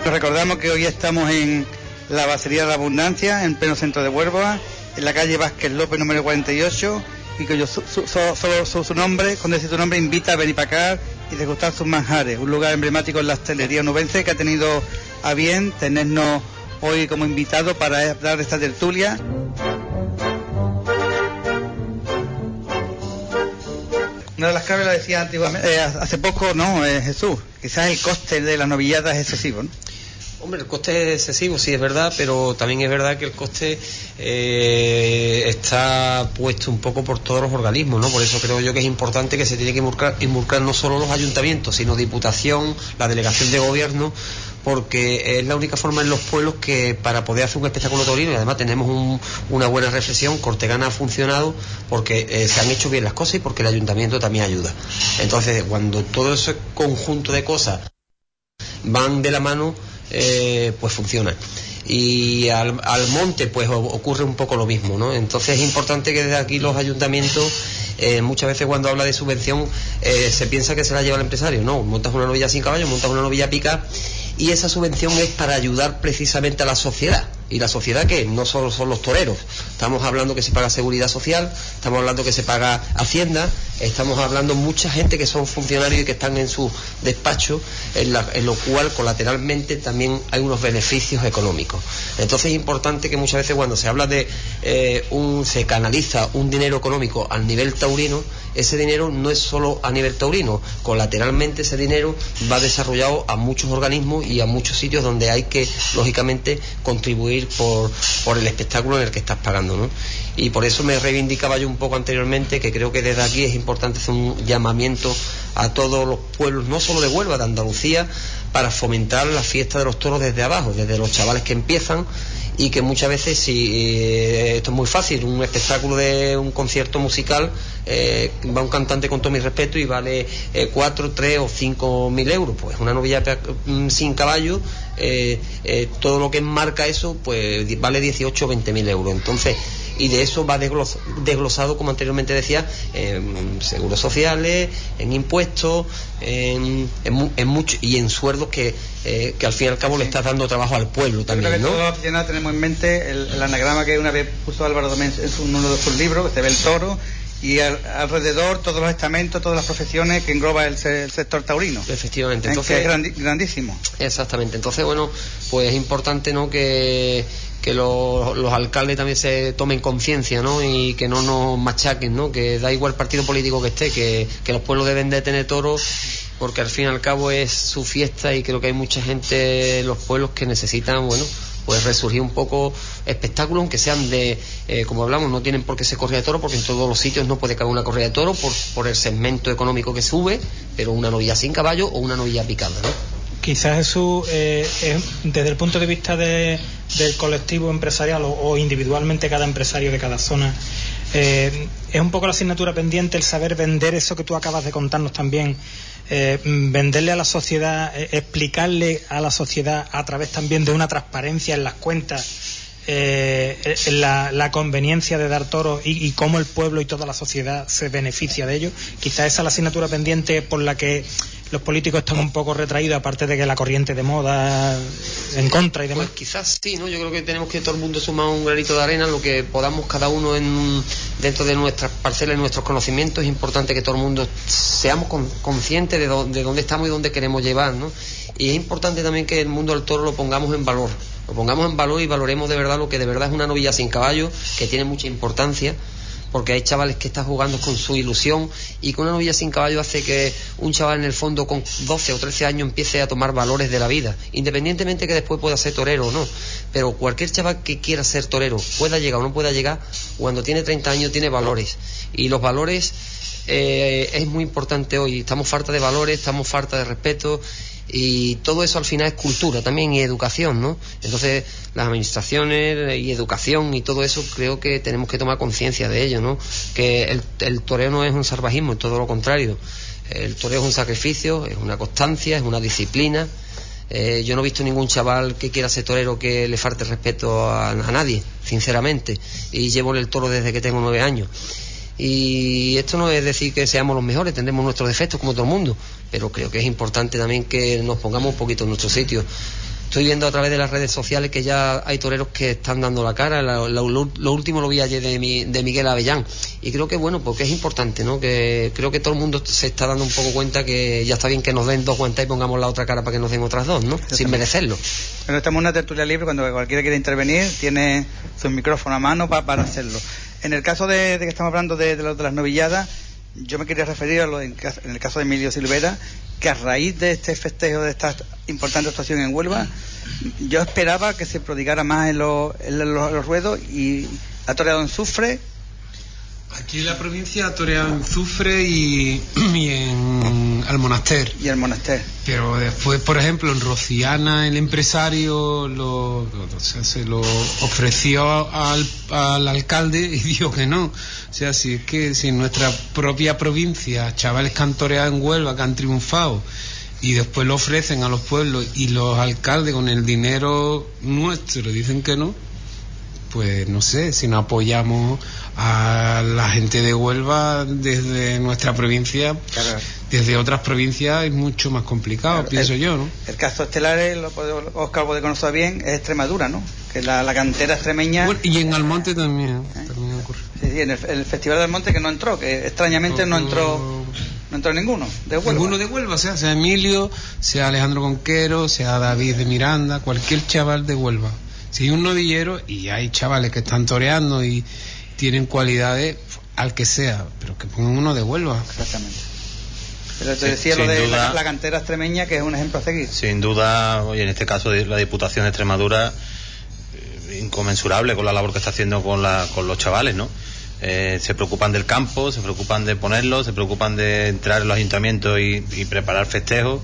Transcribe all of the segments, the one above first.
Pues recordamos que hoy estamos en la Basería de la Abundancia, en pleno centro de Huelva, en la calle Vázquez López número 48, y que su nombre, con decir su nombre, invita a venir para acá y degustar sus manjares, un lugar emblemático en la hostelería onubense que ha tenido a bien tenernos hoy como invitado para hablar de esta tertulia. Una de las claves la decía antiguamente, hace poco, ¿no? Jesús, quizás el coste de la novillada es excesivo, ¿no? Hombre, el coste es excesivo, sí, es verdad, pero también es verdad que el coste está puesto un poco por todos los organismos, ¿no? Por eso creo yo que es importante que se tiene que involucrar no solo los ayuntamientos, sino Diputación, la Delegación de Gobierno, porque es la única forma en los pueblos que para poder hacer un espectáculo taurino, y además tenemos una buena reflexión, Cortegana ha funcionado porque se han hecho bien las cosas y porque el ayuntamiento también ayuda. Entonces, cuando todo ese conjunto de cosas van de la mano, pues funciona. Y al monte pues ocurre un poco lo mismo, ¿no? Entonces es importante que desde aquí los ayuntamientos, muchas veces cuando habla de subvención se piensa que se la lleva el empresario. No, montas una novilla sin caballo, montas una novilla pica, y esa subvención es para ayudar precisamente a la sociedad. Y la sociedad, que no solo son los toreros, estamos hablando que se paga seguridad social, estamos hablando que se paga Hacienda, estamos hablando mucha gente que son funcionarios y que están en su despacho, en lo cual colateralmente también hay unos beneficios económicos. Entonces es importante que muchas veces cuando se habla de se canaliza un dinero económico al nivel taurino, ese dinero no es solo a nivel taurino, colateralmente ese dinero va desarrollado a muchos organismos y a muchos sitios donde hay que, lógicamente, contribuir por el espectáculo en el que estás pagando, ¿no? Y por eso me reivindicaba yo un poco anteriormente que creo que desde aquí es importante hacer un llamamiento a todos los pueblos, no solo de Huelva, de Andalucía, para fomentar la fiesta de los toros desde abajo, desde los chavales que empiezan, y que muchas veces, si esto es muy fácil, un espectáculo de un concierto musical, va un cantante con todo mi respeto y vale 4, 3 o 5 mil euros. Pues una novilla sin caballo, todo lo que enmarca eso, pues vale 18 o 20 mil euros. Entonces, y de eso va desglosado, como anteriormente decía, en seguros sociales, en impuestos, en mucho, y en sueldos que al fin y al cabo le estás dando trabajo al pueblo también, ¿no? Todos los aficionados tenemos en mente el anagrama que una vez puso Álvaro Domén en uno de sus libros, que se ve el toro, y alrededor todos los estamentos, todas las profesiones que engloba el sector taurino. Efectivamente. Entonces, que es grandísimo. Exactamente. Entonces, bueno, pues es importante, ¿no?, que los alcaldes también se tomen conciencia, ¿no?, y que no nos machaquen, ¿no?, que da igual partido político que esté, que los pueblos deben de tener toros, porque al fin y al cabo es su fiesta, y creo que hay mucha gente en los pueblos que necesitan, bueno, pues resurgir un poco espectáculos, aunque sean de, como hablamos, no tienen por qué ser corrida de toro, porque en todos los sitios no puede caber una corrida de toro por el segmento económico que sube, pero una novilla sin caballo o una novilla picada, ¿no? Quizás Jesús, desde el punto de vista del colectivo empresarial o individualmente cada empresario de cada zona, es un poco la asignatura pendiente el saber vender eso que tú acabas de contarnos también, venderle a la sociedad, explicarle a la sociedad a través también de una transparencia en las cuentas, la conveniencia de dar toros y cómo el pueblo y toda la sociedad se beneficia de ello. Quizás esa es la asignatura pendiente por la que los políticos están un poco retraídos, aparte de que la corriente de moda en contra y demás. Pues quizás sí, ¿no? Yo creo que tenemos que todo el mundo sumar un granito de arena, lo que podamos cada uno dentro de nuestras parcelas y nuestros conocimientos. Es importante que todo el mundo seamos conscientes de dónde estamos y dónde queremos llevar, ¿no? Y es importante también que el mundo del toro lo pongamos en valor. Lo pongamos en valor y valoremos de verdad lo que de verdad es una novilla sin caballo, que tiene mucha importancia, porque hay chavales que están jugando con su ilusión, y que una novilla sin caballo hace que un chaval en el fondo con 12 o 13 años empiece a tomar valores de la vida, independientemente que después pueda ser torero o no. Pero cualquier chaval que quiera ser torero, pueda llegar o no pueda llegar, cuando tiene 30 años tiene valores, y los valores es muy importante hoy. Estamos falta de valores, estamos falta de respeto, y todo eso al final es cultura también y educación, ¿no? Entonces las administraciones y educación y todo eso, creo que tenemos que tomar conciencia de ello, ¿no? Que el toreo no es un salvajismo, es todo lo contrario. El toreo es un sacrificio, es una constancia, es una disciplina. Yo no he visto ningún chaval que quiera ser torero que le falte respeto a nadie, sinceramente, y llevo el toro desde que tengo 9 años. Y esto no es decir que seamos los mejores, tendremos nuestros defectos como todo el mundo, pero creo que es importante también que nos pongamos un poquito en nuestro sitio. estoy viendo a través de las redes sociales que ya hay toreros que están dando la cara. Lo último lo vi ayer de Miguel Avellán, y creo que bueno, porque es importante, ¿no? Que creo que todo el mundo se está dando un poco cuenta que ya está bien que nos den 2 guantes y pongamos la otra cara para que nos den otras 2, ¿no? Sin merecerlo. Bueno, estamos en una tertulia libre, cuando cualquiera quiera intervenir tiene su micrófono a mano para hacerlo. En el caso de que estamos hablando de las novilladas, yo me quería referir en el caso de Emilio Silvera, que a raíz de este festejo, de esta importante actuación en Huelva, yo esperaba que se prodigara más en los ruedos, y ha toreado en Zufre. Aquí en la provincia ha toreado en Zufre y en Almonaster. Y el Monaster. Pero después, por ejemplo, en Rociana el empresario se lo ofreció al alcalde y dijo que no. O sea, si es que si en nuestra propia provincia chavales que han toreado en Huelva, que han triunfado, y después lo ofrecen a los pueblos y los alcaldes con el dinero nuestro dicen que no, pues no sé, si no apoyamos a la gente de Huelva desde nuestra provincia, claro, desde otras provincias es mucho más complicado, claro, pienso yo, ¿no? El caso estelar, Óscar puede conocer bien, es Extremadura, ¿no? Que la cantera extremeña... Bueno, y en Almonte también ocurre. Sí, en el Festival de Almonte, que no entró, que extrañamente no entró ninguno de Huelva. Ninguno de Huelva, sea Emilio, sea Alejandro Conquero, sea David de Miranda, cualquier chaval de Huelva. Si hay un novillero, y hay chavales que están toreando y tienen cualidades, al que sea, pero que pongan uno de Huelva. Exactamente. Pero te decía lo de la cantera extremeña, que es un ejemplo a seguir. Sin duda, oye, en este caso la Diputación de Extremadura, inconmensurable con la labor que está haciendo con los chavales, ¿no? Se preocupan del campo, se preocupan de ponerlo, se preocupan de entrar en los ayuntamientos y preparar festejos.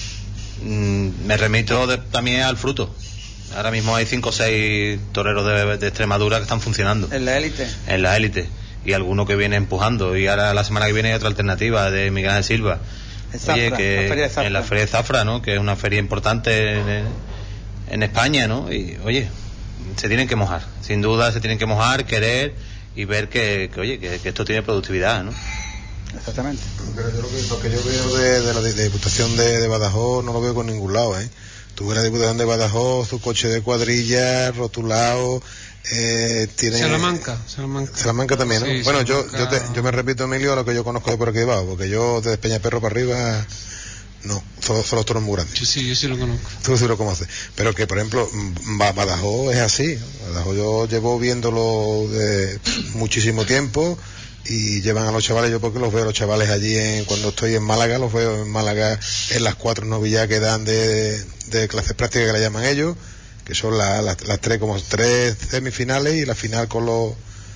Me remito también al fruto. Ahora mismo hay 5 o 6 toreros de Extremadura que están funcionando. En la élite. En la élite. Y alguno que viene empujando. Y ahora la semana que viene hay otra alternativa de Miguel Ángel Silva. Oye, que en la Feria de Zafra, ¿no? Que es una feria importante en España, ¿no? Y oye, se tienen que mojar. Sin duda se tienen que mojar, querer y ver que esto tiene productividad, ¿no? Exactamente. Pero yo lo que yo veo de la Diputación de Badajoz no lo veo con ningún lado, ¿eh? Tú ves la Diputación de Badajoz, su coche de cuadrilla, rotulado, tiene... Salamanca también, ¿no? Sí, bueno, yo me repito, Emilio, a lo que yo conozco de por aquí debajo, porque yo desde Peñaperro para arriba, no, son los toros muy grandes. Yo sí lo conozco. Tú sí lo conoces. Pero que, por ejemplo, Badajoz es así. Badajoz yo llevo viéndolo de muchísimo tiempo, y llevan a los chavales, yo porque los veo a los chavales allí cuando estoy en Málaga, los veo en Málaga en las 4 novilladas que dan de clases prácticas, que le llaman ellos, que son las 3 semifinales y la final con los...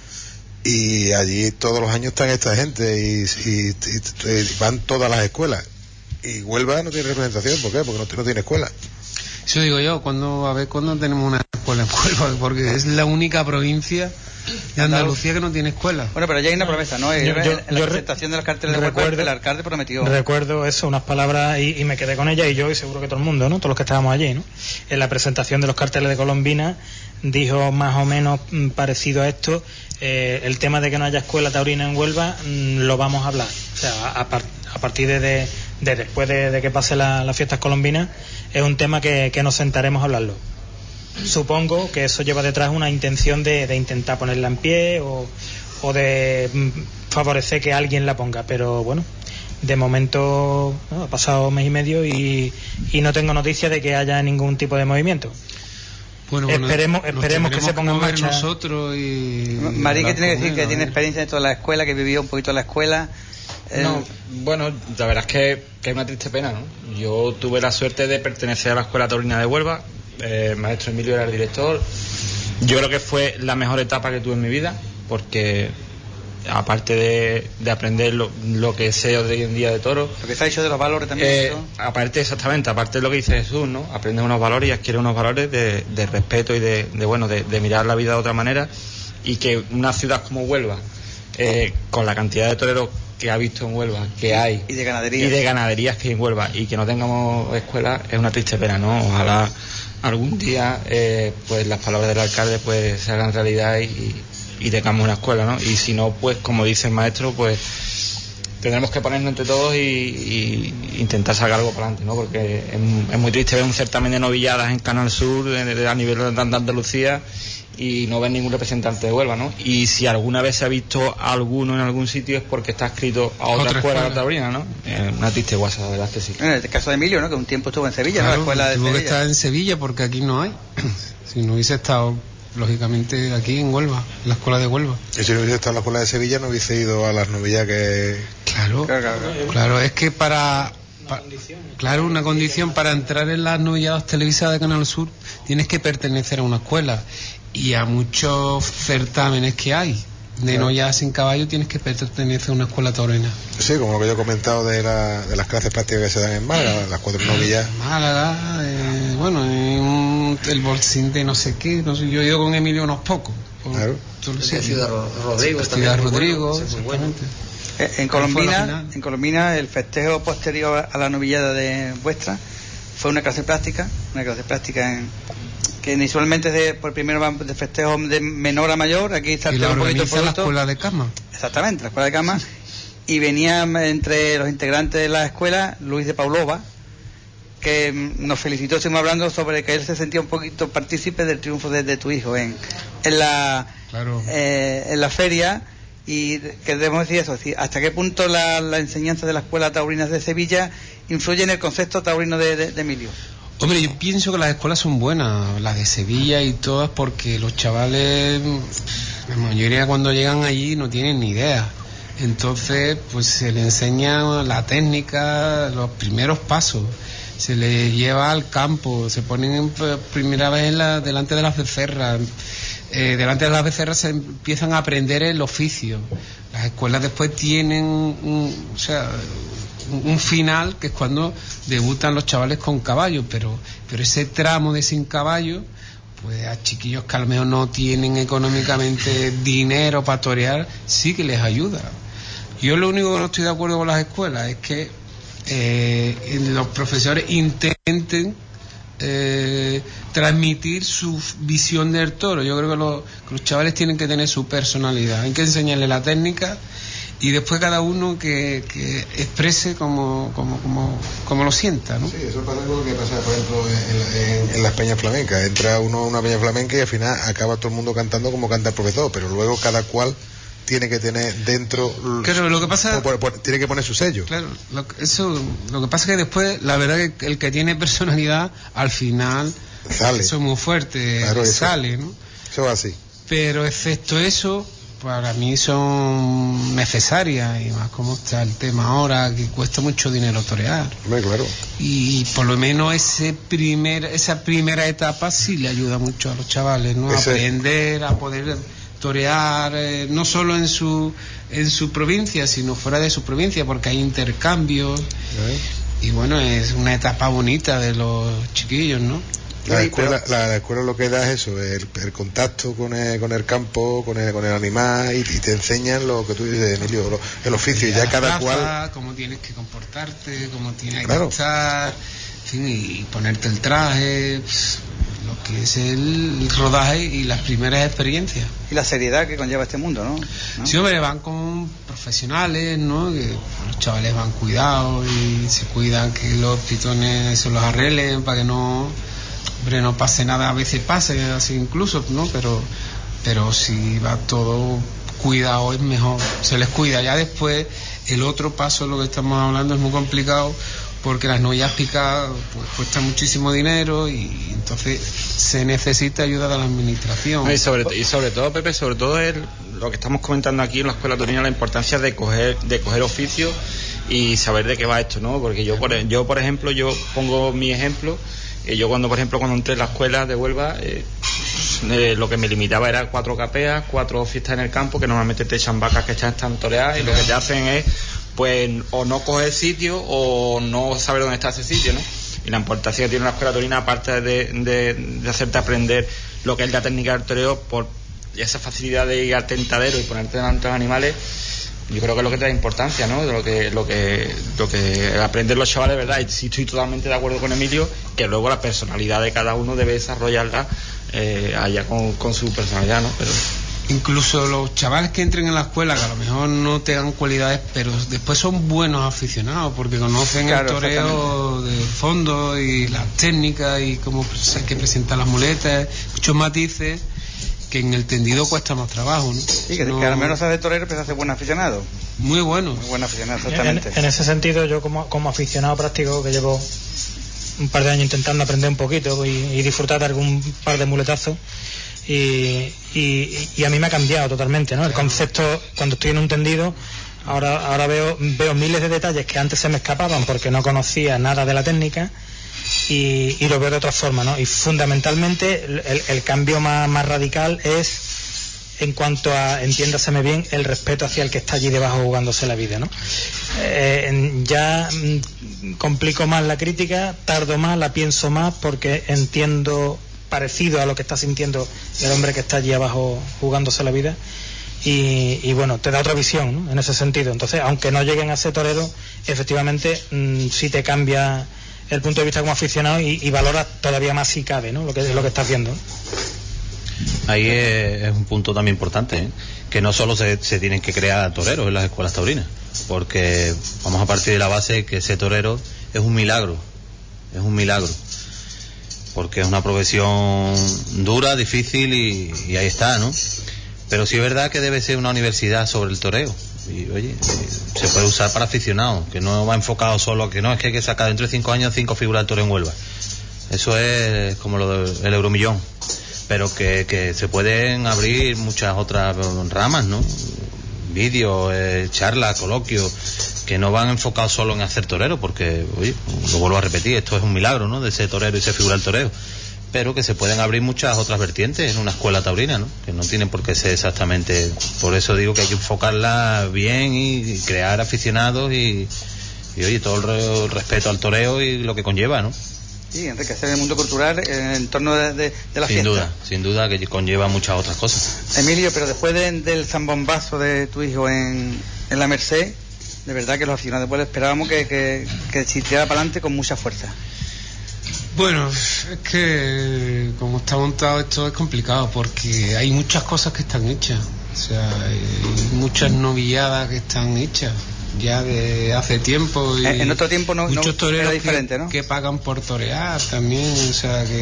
Y allí todos los años están esta gente y van todas las escuelas, y Huelva no tiene representación. ¿Por qué? Porque no tiene escuela. Eso digo yo, cuando tenemos una escuela en Huelva, porque es la única provincia de Andalucía que no tiene escuela. Bueno, pero ya hay una promesa, ¿no? En la presentación de los carteles de Huelva, el alcalde prometió. Recuerdo eso, unas palabras, y me quedé con ellas, y yo, y seguro que todo el mundo, ¿no? Todos los que estábamos allí, ¿no? En la presentación de los carteles de Colombina dijo más o menos parecido a esto: el tema de que no haya escuela taurina en Huelva, lo vamos a hablar. O sea, a partir de después de que pase las fiestas colombinas, es un tema que nos sentaremos a hablarlo. Supongo que eso lleva detrás una intención de intentar ponerla en pie o de favorecer que alguien la ponga, pero bueno, de momento ha pasado 1 mes y medio y no tengo noticias de que haya ningún tipo de movimiento. Bueno, esperemos que se ponga en marcha. Nosotros y Marí, que tiene que decir que tiene experiencia dentro de la escuela, que vivió un poquito en la escuela. No, bueno, la verdad es que es una triste pena, ¿no? Yo tuve la suerte de pertenecer a la Escuela Taurina de Huelva. Maestro Emilio era el director. Yo creo que fue la mejor etapa que tuve en mi vida, porque aparte de aprender lo que sé hoy en día de toros, lo que se ha dicho de los valores también, aparte de lo que dice Jesús, ¿no? Aprendes unos valores y adquieres unos valores de respeto y de mirar la vida de otra manera, y que una ciudad como Huelva, con la cantidad de toreros que ha visto en Huelva, que hay, y de ganaderías que hay en Huelva, y que no tengamos escuela, es una triste pena, ¿no? Ojalá algún día pues las palabras del alcalde pues se hagan realidad y tengamos una escuela, ¿no? Y si no, pues como dice el maestro, pues tendremos que ponernos entre todos y intentar sacar algo para adelante, ¿no? Porque es muy triste ver un certamen de novilladas en Canal Sur a nivel de Andalucía y no ver ningún representante de Huelva, ¿no? Y si alguna vez se ha visto alguno en algún sitio es porque está escrito a otra escuela taurina, ¿no? Una triste guasa, la verdad es que sí. En el caso de Emilio, ¿no? Que un tiempo estuvo en Sevilla, claro, ¿no? La escuela de tuvo Sevilla. Que estar en Sevilla porque aquí no hay. Si no hubiese estado, lógicamente, aquí en Huelva, en la escuela de Huelva. Y si no hubiese estado en la escuela de Sevilla, no hubiese ido a las novillas que... Claro, es que una condición para entrar en las novilladas televisadas de Canal Sur tienes que pertenecer a una escuela, y a muchos certámenes que hay de novilladas sin caballo tienes que pertenecer a una escuela taurina. Sí, como lo que yo he comentado de las clases prácticas que se dan en Málaga, las 4 novillas. Málaga, el bolsín de no sé qué, yo he ido con Emilio unos pocos. Claro. Ciudad Rodrigo. Ciudad Rodrigo, exactamente. En Colombina el festejo posterior a la novillada de vuestra fue una clase práctica que inicialmente por primero van de festejo de menor a mayor. Aquí está y la un poquito organiza la escuela de cama. Exactamente, la escuela de cama. Y venía entre los integrantes de la escuela Luis de Paulova, que nos felicitó, estuvimos hablando sobre que él se sentía un poquito partícipe del triunfo de tu hijo en la feria. Y que debemos decir eso, hasta qué punto la enseñanza de la escuela taurina de Sevilla influye en el concepto taurino de Emilio. Hombre, yo pienso que las escuelas son buenas, las de Sevilla y todas, porque los chavales, la mayoría cuando llegan allí no tienen ni idea. Entonces, pues se les enseña la técnica, los primeros pasos, se les lleva al campo, se ponen primera vez delante de las becerras. Delante de las becerras se empiezan a aprender el oficio. Las escuelas después tienen un final, que es cuando debutan los chavales con caballo, pero ese tramo de sin caballo, pues a chiquillos que a lo mejor no tienen económicamente dinero para torear, sí que les ayuda. Yo lo único que no estoy de acuerdo con las escuelas es que los profesores intenten transmitir su visión del toro. Yo creo que los chavales tienen que tener su personalidad, hay que enseñarle la técnica y después cada uno que exprese como lo sienta, ¿no? Sí, eso pasa algo que pasa, por ejemplo, en las peñas flamencas. Entra uno a una peña flamenca y al final acaba todo el mundo cantando como canta el profesor, pero luego cada cual tiene que tener dentro, claro, lo que pasa, tiene que poner su sello. Claro, lo que pasa es que después, la verdad que el que tiene personalidad al final sale. Eso es muy fuerte, claro, sale, ¿no? Eso va así. Pero excepto eso, para mí son necesarias, y más como está el tema ahora, que cuesta mucho dinero torear. Hombre, claro. Y por lo menos esa primera etapa sí le ayuda mucho a los chavales, ¿no? A aprender, a poder torear, no solo en su provincia, sino fuera de su provincia, porque hay intercambios. Y bueno, es una etapa bonita de los chiquillos, ¿no? La escuela lo que da es eso, el contacto con el campo, con el animal, y te enseñan lo que tú dices, Emilio, el oficio, y ya cada cual... Cómo tienes que comportarte, cómo tienes que estar, en fin, y ponerte el traje, lo que es el rodaje y las primeras experiencias. Y la seriedad que conlleva este mundo, ¿no? Sí, hombre, van con profesionales, ¿no? Que los chavales van cuidados y se cuidan que los pitones se los arreglen para que no pase nada. A veces pasa así incluso, ¿no? Pero si va todo cuidado es mejor, se les cuida. Ya después el otro paso, lo que estamos hablando, es muy complicado, porque las novillas picadas pues cuestan muchísimo dinero, y entonces se necesita ayuda de la administración. Y sobre todo, Pepe, es lo que estamos comentando aquí en la escuela taurina, la importancia de coger oficio y saber de qué va esto, ¿no? Porque yo por ejemplo, yo pongo mi ejemplo. Yo cuando entré en la escuela de Huelva, lo que me limitaba era 4 capeas, 4 fiestas en el campo, que normalmente te echan vacas que están toreadas, y lo que te hacen es, pues, o no coger sitio o no saber dónde está ese sitio, ¿no? Y la importancia que tiene una escuela taurina, aparte de hacerte aprender lo que es la técnica del toreo, por esa facilidad de ir al tentadero y ponerte delante de los animales, yo creo que es lo que te da importancia, ¿no? De lo que aprenden los chavales, ¿verdad? Y sí estoy totalmente de acuerdo con Emilio, que luego la personalidad de cada uno debe desarrollarla allá con su personalidad, ¿no? Pero incluso los chavales que entren en la escuela, que a lo mejor no tengan cualidades, pero después son buenos aficionados porque conocen el toreo de fondo y las técnicas y cómo hay que presentar las muletas, muchos matices que en el tendido cuesta más trabajo, ¿no? Sí, que al menos se hace torero, pero se hace buen aficionado. Muy bueno. Muy buen aficionado, exactamente. En ese sentido, yo como aficionado práctico, que llevo un par de años intentando aprender un poquito y disfrutar de algún par de muletazos, y a mí me ha cambiado totalmente, ¿no? El concepto, cuando estoy en un tendido, ahora veo miles de detalles que antes se me escapaban porque no conocía nada de la técnica, y lo veo de otra forma, ¿no? Y fundamentalmente el cambio más radical es en cuanto a, entiéndaseme bien, el respeto hacia el que está allí debajo jugándose la vida, ¿no? Ya complico más la crítica, tardo más, la pienso más, porque entiendo parecido a lo que está sintiendo el hombre que está allí abajo jugándose la vida, y bueno, te da otra visión, ¿no? En ese sentido. Entonces, aunque no lleguen a ser toreros, efectivamente sí te cambia el punto de vista como aficionado y valoras todavía más, si cabe, ¿no? Lo que estás viendo. Ahí es un punto también importante, ¿eh? Que no solo se tienen que crear toreros en las escuelas taurinas, porque vamos a partir de la base que ese torero es un milagro, porque es una profesión dura, difícil y ahí está, ¿no? Pero sí es verdad que debe ser una universidad sobre el toreo, y oye, se puede usar para aficionados, que no va enfocado solo a que no, es que hay que sacar dentro de 5 años 5 figuras del toreo en Huelva. Eso es como lo del euromillón, pero que se pueden abrir muchas otras ramas, ¿no? Vídeos, charlas, coloquios, que no van enfocados solo en hacer torero, porque, oye, lo vuelvo a repetir, esto es un milagro, ¿no? De ser torero y ser figura del toreo, pero que se pueden abrir muchas otras vertientes en una escuela taurina, ¿no? Que no tienen por qué ser exactamente, por eso digo que hay que enfocarla bien y crear aficionados y oye, todo el respeto al toreo y lo que conlleva, ¿no? Sí, enriquecer el mundo cultural en el entorno de la fiesta. Sin duda que conlleva muchas otras cosas. Emilio, pero después del zambombazo de tu hijo en la Merced, de verdad que los aficionados de Puebla esperábamos que tirara para adelante con mucha fuerza. Bueno, es que como está montado esto es complicado, porque hay muchas cosas que están hechas, o sea, hay muchas novilladas que están hechas ya de hace tiempo, y en otro tiempo muchos toreros era diferente, ¿no? Que pagan por torear también, o sea que,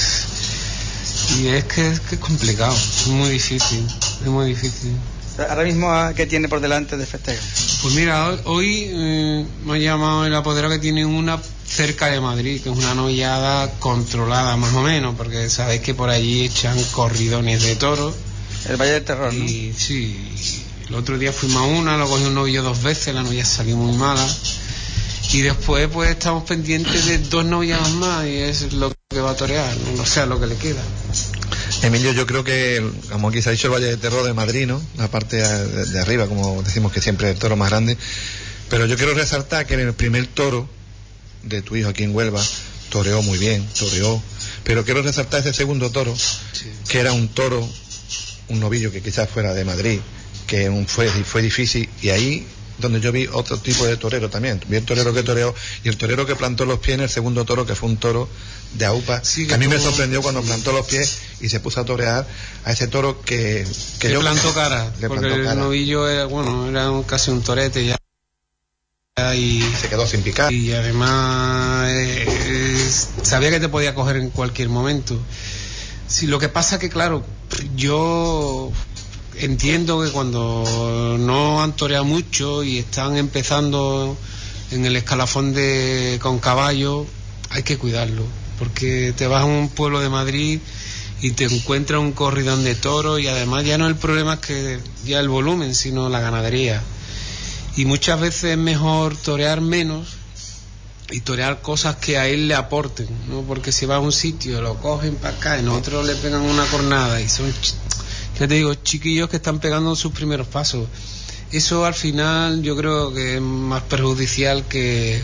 y es que es complicado, es muy difícil. Ahora mismo, ¿qué tiene por delante de festejo? Pues mira, hoy me ha llamado el apoderado que tiene una cerca de Madrid, que es una novillada controlada más o menos, porque sabéis que por allí echan corridones de toros. El Valle del Terror, ¿no? Y sí, el otro día fuimos a una, lo cogí un novillo 2 veces, la novilla salió muy mala, y después pues estamos pendientes de 2 novilladas más, y es lo que va a torear, o sea, lo que le queda. Emilio, yo creo que, como aquí se ha dicho, el Valle del Terror de Madrid, ¿no? La parte de arriba, como decimos que siempre es el toro más grande, pero yo quiero resaltar que en el primer toro de tu hijo aquí en Huelva toreó muy bien, pero quiero resaltar ese segundo toro, que era un toro, un novillo que quizás fuera de Madrid, que fue difícil, y ahí donde yo vi otro tipo de torero también, vi el torero que toreó y el torero que plantó los pies en el segundo toro, que fue un toro de AUPA, que a mí me sorprendió cuando plantó los pies y se puso a torear a ese toro que le plantó cara, porque el novillo era casi un torete ya, y se quedó sin picar, y además sabía que te podía coger en cualquier momento. Sí, lo que pasa que claro, yo entiendo que cuando no han toreado mucho y están empezando en el escalafón con caballo, hay que cuidarlo, porque te vas a un pueblo de Madrid y te encuentras un corridón de toros, y además ya no el problema es que ya el volumen, sino la ganadería. Y muchas veces es mejor torear menos y torear cosas que a él le aporten, ¿no? Porque si va a un sitio, lo cogen para acá, en otro le pegan una cornada, y son, ya te digo, chiquillos que están pegando sus primeros pasos. Eso al final yo creo que es más perjudicial que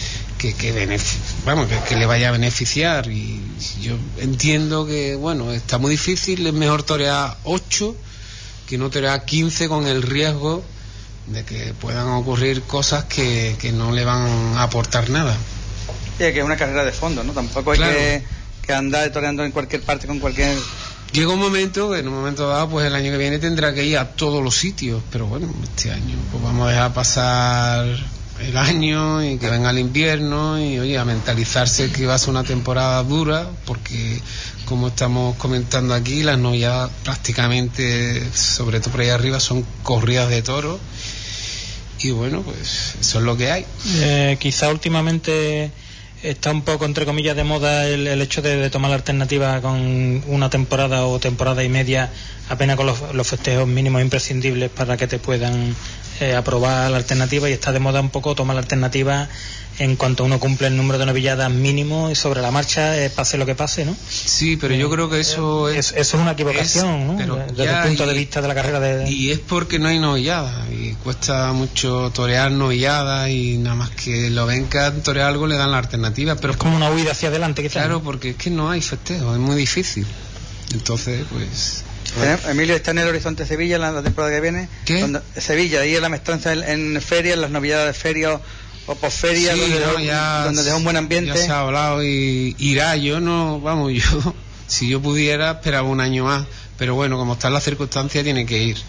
le vaya a beneficiar. Y yo entiendo que, bueno, está muy difícil, es mejor torear 8 que no torear 15 con el riesgo de que puedan ocurrir cosas que no le van a aportar nada. Sí, que es una carrera de fondo, ¿no? Tampoco hay que andar toreando en cualquier parte con cualquier llega un momento que en un momento dado, pues el año que viene tendrá que ir a todos los sitios, pero bueno, este año pues vamos a dejar pasar el año y que venga el invierno y oye, a mentalizarse que va a ser una temporada dura, porque como estamos comentando aquí, las novilladas prácticamente, sobre todo por ahí arriba, son corridas de toros y bueno, pues eso es lo que hay. Quizá últimamente está un poco, entre comillas, de moda el hecho de tomar la alternativa con una temporada o temporada y media, apenas con los festejos mínimos imprescindibles para que te puedan aprobar la alternativa, y está de moda un poco tomar la alternativa en cuanto uno cumple el número de novilladas mínimo y sobre la marcha, pase lo que pase, ¿no? Sí, pero yo creo que eso es una equivocación, ¿no? Pero desde el punto de vista de la carrera de... Y es porque no hay novillada y cuesta mucho torear novillada y nada más que lo ven que a torear algo le dan la alternativa, pero es como una huida hacia adelante, quizás. Claro, porque es que no hay festejo, es muy difícil. Entonces, pues... Emilio, está en el Horizonte Sevilla la temporada que viene. ¿Qué? Sevilla, ahí en la mestranza en ferias, las novilladas de feria o posferia, sí, donde deja un buen ambiente. Ya se ha hablado y irá, yo no, vamos, yo si yo pudiera esperaba un año más, pero bueno, como están las circunstancias tiene que ir.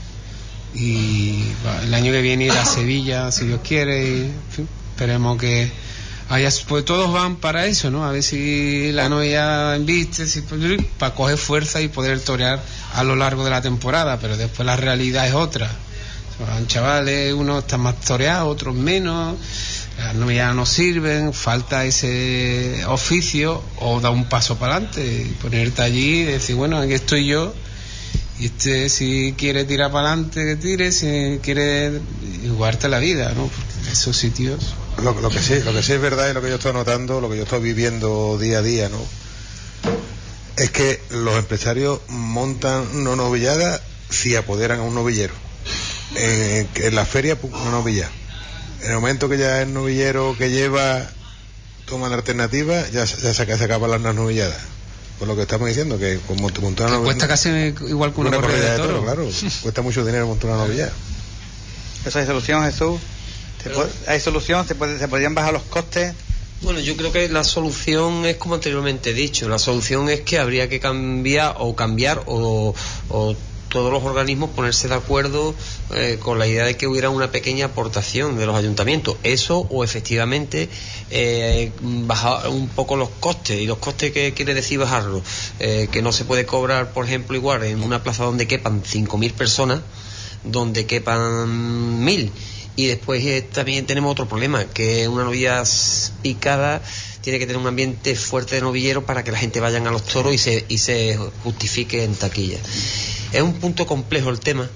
Y el año que viene ir a Sevilla, si Dios quiere, y en fin, esperemos que haya, pues todos van para eso, ¿no? A ver si la novia embiste, para coger fuerza y poder torear a lo largo de la temporada, pero después la realidad es otra. Son chavales, unos están más toreados, otros menos, las novias no sirven, falta ese oficio, o da un paso para adelante y ponerte allí y decir, bueno, aquí estoy yo, y si quiere tirar para adelante, que tire, si quiere jugarte la vida, ¿no? Porque esos sitios... Lo que sí es verdad, y lo que yo estoy notando, lo que yo estoy viviendo día a día, ¿no? Es que los empresarios montan una novillada si apoderan a un novillero. En la feria, una novilla. En el momento que ya el novillero que lleva toma la alternativa, ya se acaban las novilladas. Por lo que estamos diciendo, que con montar una novilla... Cuesta casi igual que una corrida de toro. Claro, cuesta mucho dinero montar una novilla. ¿Esa hay solución, Jesús? ¿Hay solución? ¿Se podrían bajar los costes? Bueno, yo creo que la solución es como anteriormente he dicho, la solución es que habría que cambiar o todos los organismos ponerse de acuerdo con la idea de que hubiera una pequeña aportación de los ayuntamientos. Eso, o efectivamente bajar un poco los costes. ¿Y los costes qué quiere decir bajarlos? Que no se puede cobrar, por ejemplo, igual en una plaza donde quepan 5.000 personas, donde quepan 1.000. Y después también tenemos otro problema, que una novilla picada tiene que tener un ambiente fuerte de novillero para que la gente vaya a los toros y se justifique en taquilla. Es un punto complejo el tema,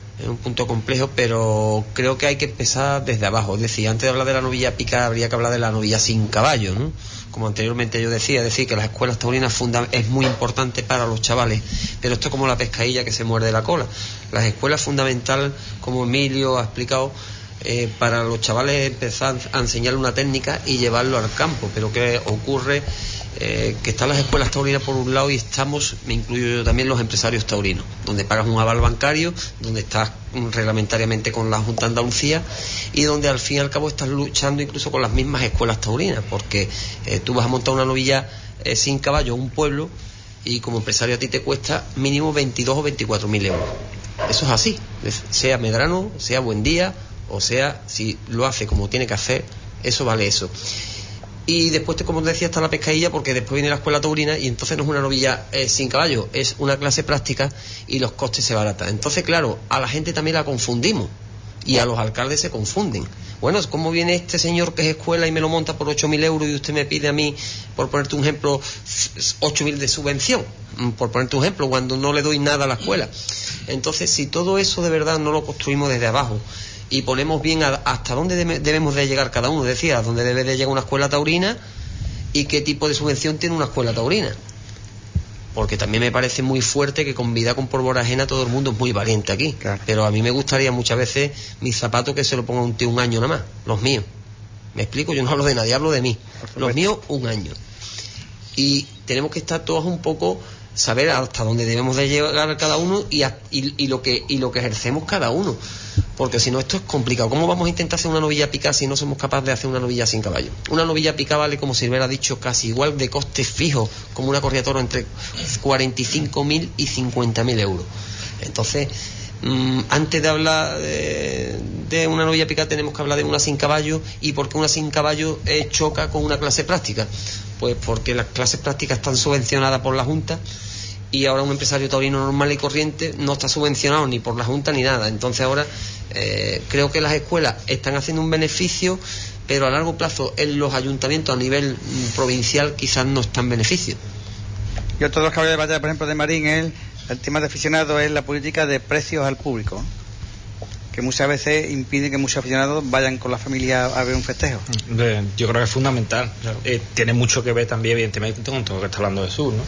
pero creo que hay que empezar desde abajo. Es decir, antes de hablar de la novilla picada habría que hablar de la novilla sin caballo, ¿no? Como anteriormente yo decía, es decir, que las escuelas taurinas es muy importante para los chavales, pero esto es como la pescadilla que se muerde la cola. Las escuelas fundamentales, como Emilio ha explicado, para los chavales empezar a enseñarle una técnica y llevarlo al campo, pero que ocurre que están las escuelas taurinas por un lado y estamos, me incluyo yo también, los empresarios taurinos, donde pagas un aval bancario, donde estás reglamentariamente con la Junta de Andalucía y donde al fin y al cabo estás luchando incluso con las mismas escuelas taurinas, porque tú vas a montar una novilla sin caballo en un pueblo y como empresario a ti te cuesta mínimo 22 o 24.000 euros. Eso es así, sea Medrano, sea Buen Día, o sea, si lo hace como tiene que hacer, eso vale eso. Y después, como decía, está la pescadilla, porque después viene la escuela taurina y entonces no es una novilla sin caballo, es una clase práctica y los costes se baratan. Entonces, claro, a la gente también la confundimos y a los alcaldes se confunden. Bueno, ¿cómo viene este señor que es escuela y me lo monta por 8.000 euros y usted me pide a mí, por ponerte un ejemplo, 8.000 de subvención? Por ponerte un ejemplo, cuando no le doy nada a la escuela. Entonces, si todo eso de verdad no lo construimos desde abajo y ponemos bien hasta dónde debemos de llegar cada uno, es decir, a dónde debe de llegar una escuela taurina y qué tipo de subvención tiene una escuela taurina. Porque también me parece muy fuerte que con vida con pólvora ajena todo el mundo es muy valiente aquí. Claro. Pero a mí me gustaría muchas veces mis zapatos que se lo ponga un tío un año nada más, los míos. ¿Me explico? Yo no hablo de nadie, hablo de mí. Los míos un año. Y tenemos que estar todos un poco, saber hasta dónde debemos de llegar cada uno y lo que ejercemos cada uno. porque si no esto es complicado. ¿Cómo vamos a intentar hacer una novilla picada si no somos capaces de hacer una novilla sin caballo? Una novilla picada vale, como Silvera ha dicho, casi igual de coste fijo como una corrida de toro, entre 45.000 y 50.000 euros. Entonces, antes de hablar de una novilla picada tenemos que hablar de una sin caballo. ¿Y por qué una sin caballo choca con una clase práctica? Pues porque las clases prácticas están subvencionadas por la Junta, y ahora un empresario taurino normal y corriente no está subvencionado ni por la Junta ni nada. Entonces ahora creo que las escuelas están haciendo un beneficio, pero a largo plazo en los ayuntamientos a nivel provincial quizás no están en beneficio. Y otro de los caballos de batalla, por ejemplo, de Marín, el tema de aficionados es la política de precios al público, que muchas veces impide que muchos aficionados vayan con la familia a ver un festejo. Yo creo que es fundamental. Claro. Tiene mucho que ver también, evidentemente, con todo lo que está hablando de Sur, ¿no?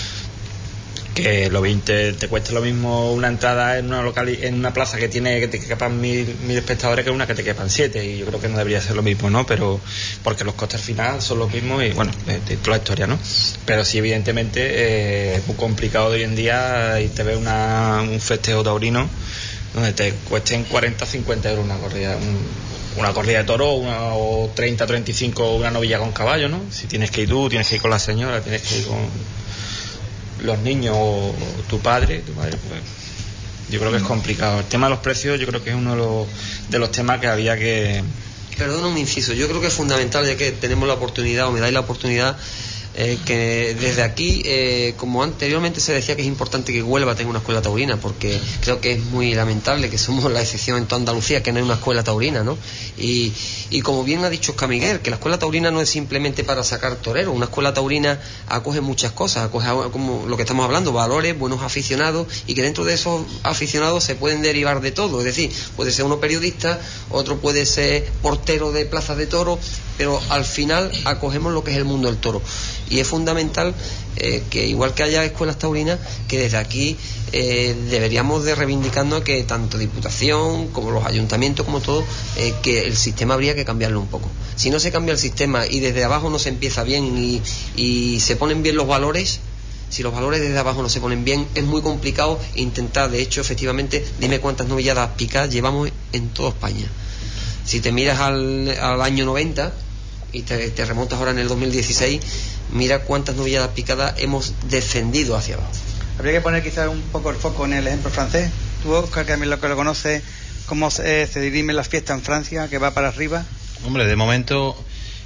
Que lo 20 te cuesta lo mismo una entrada en una plaza que te quepan 1.000 espectadores que una que te quepan 7, y yo creo que no debería ser lo mismo, ¿no? Pero porque los costes al final son los mismos, y bueno, de toda la historia, ¿no? Pero sí, evidentemente es muy complicado de hoy en día y te ves un festejo taurino donde te cuesten 40 50 euros una corrida de toro, o 30 35 una novilla con caballo, ¿no? Si tienes que ir tú, tienes que ir con la señora, tienes que ir con los niños o tu padre, pues yo creo que es complicado. El tema de los precios yo creo que es uno de los temas que había que... Perdona un inciso, yo creo que es fundamental, ya que tenemos la oportunidad, o me dais la oportunidad, que desde aquí, como anteriormente se decía que es importante que Huelva tenga una escuela taurina, porque creo que es muy lamentable que somos la excepción en toda Andalucía que no hay una escuela taurina, ¿no? Y como bien ha dicho Oscar Miguel, que la escuela taurina no es simplemente para sacar toreros. Una escuela taurina acoge muchas cosas, acoge, como lo que estamos hablando, valores, buenos aficionados, y que dentro de esos aficionados se pueden derivar de todo. Es decir, puede ser uno periodista, otro puede ser portero de plazas de toros, pero al final acogemos lo que es el mundo del toro. Y es fundamental que, igual que haya escuelas taurinas, que desde aquí deberíamos de reivindicarnos que tanto Diputación como los ayuntamientos, como todo, que el sistema habría que cambiarlo un poco. Si no se cambia el sistema y desde abajo no se empieza bien y se ponen bien los valores, si los valores desde abajo no se ponen bien, es muy complicado intentar. De hecho, efectivamente, dime cuántas novilladas picadas llevamos en toda España. Si te miras al año 90 y te remontas ahora en el 2016, mira cuántas novilladas picadas hemos descendido hacia abajo. Habría que poner quizás un poco el foco en el ejemplo francés. Tú, Oscar, que a mí lo que lo conoces, ¿cómo se dirimen las fiestas en Francia, que va para arriba? Hombre, de momento,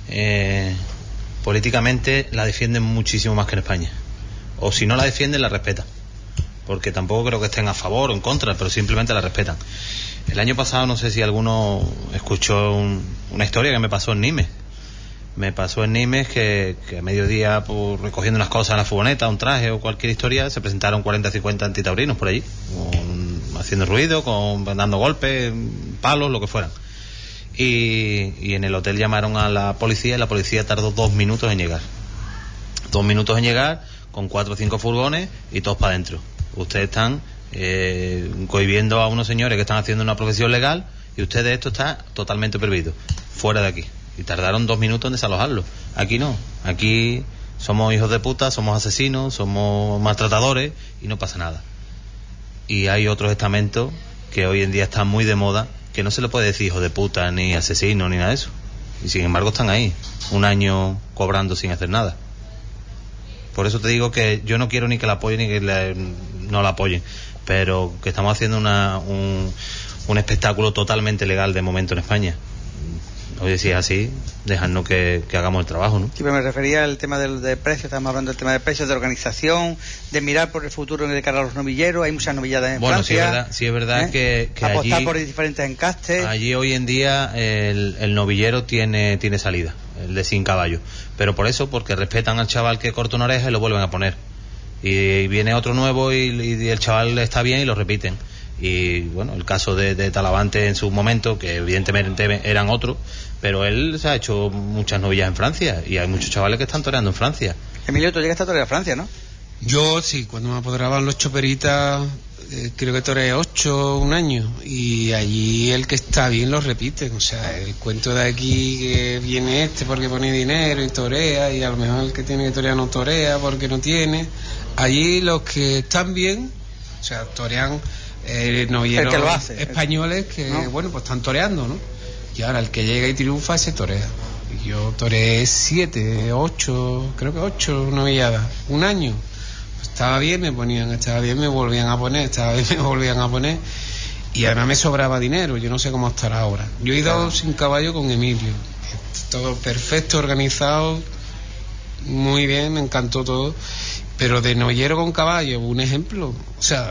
políticamente la defienden muchísimo más que en España. O si no la defienden, la respetan. Porque tampoco creo que estén a favor o en contra, pero simplemente la respetan. El año pasado, no sé si alguno escuchó una historia que me pasó en Nimes. Me pasó en Nimes que a mediodía, pues, recogiendo unas cosas en la furgoneta, un traje o cualquier historia, se presentaron 40 50 antitaurinos por allí, haciendo ruido, dando golpes, palos, lo que fueran. Y en el hotel llamaron a la policía, y la policía tardó 2 minutos en llegar. 2 minutos en llegar, con 4 o 5 furgones y todos para adentro. Ustedes están cohibiendo a unos señores que están haciendo una profesión legal, y ustedes, esto está totalmente prohibido, fuera de aquí. Y tardaron 2 minutos en desalojarlo. Aquí no, aquí somos hijos de puta, somos asesinos, somos maltratadores, y no pasa nada. Y hay otros estamentos que hoy en día están muy de moda, que no se le puede decir hijo de puta, ni asesino, ni nada de eso, y sin embargo están ahí, un año cobrando sin hacer nada. Por eso te digo que yo no quiero ni que la apoyen ni que no la apoyen, pero que estamos haciendo un espectáculo totalmente legal de momento en España. Oye, si es así, déjanos que hagamos el trabajo, ¿no? Sí, pero me refería al tema de precios, estamos hablando del tema de precios, de organización, de mirar por el futuro de cara a los novilleros. Hay muchas novilladas en Francia. Sí es verdad que apostar allí, por diferentes encastes. Allí hoy en día el novillero tiene salida, el de sin caballo. Pero por eso, porque respetan al chaval que corta una oreja y lo vuelven a poner. Y viene otro nuevo y el chaval está bien y lo repiten. Y bueno, el caso de Talavante en su momento, que evidentemente eran otros, pero él se ha hecho muchas novillas en Francia y hay muchos chavales que están toreando en Francia. Emilio, tú llegaste a torear a Francia, ¿no? Yo sí, cuando me apoderaban los choperitas, creo que toreé 8 un año, y allí el que está bien lo repite. O sea, el cuento de aquí que viene porque pone dinero y torea, y a lo mejor el que tiene que torear no torea porque no tiene. Allí los que están bien, o sea, torean novilleros el que lo hace, españoles que, ¿no? bueno, pues están toreando, ¿no? Y ahora el que llega y triunfa, ese torea. Y yo toreé 7, 8, creo que 8 novilladas, un año. Estaba bien, me ponían, estaba bien, me volvían a poner, estaba bien, me volvían a poner. Y además me sobraba dinero, yo no sé cómo estará ahora. Yo he ido sin caballo con Emilio. Todo perfecto, organizado, muy bien, me encantó todo. Pero de novillero con caballo, un ejemplo. O sea,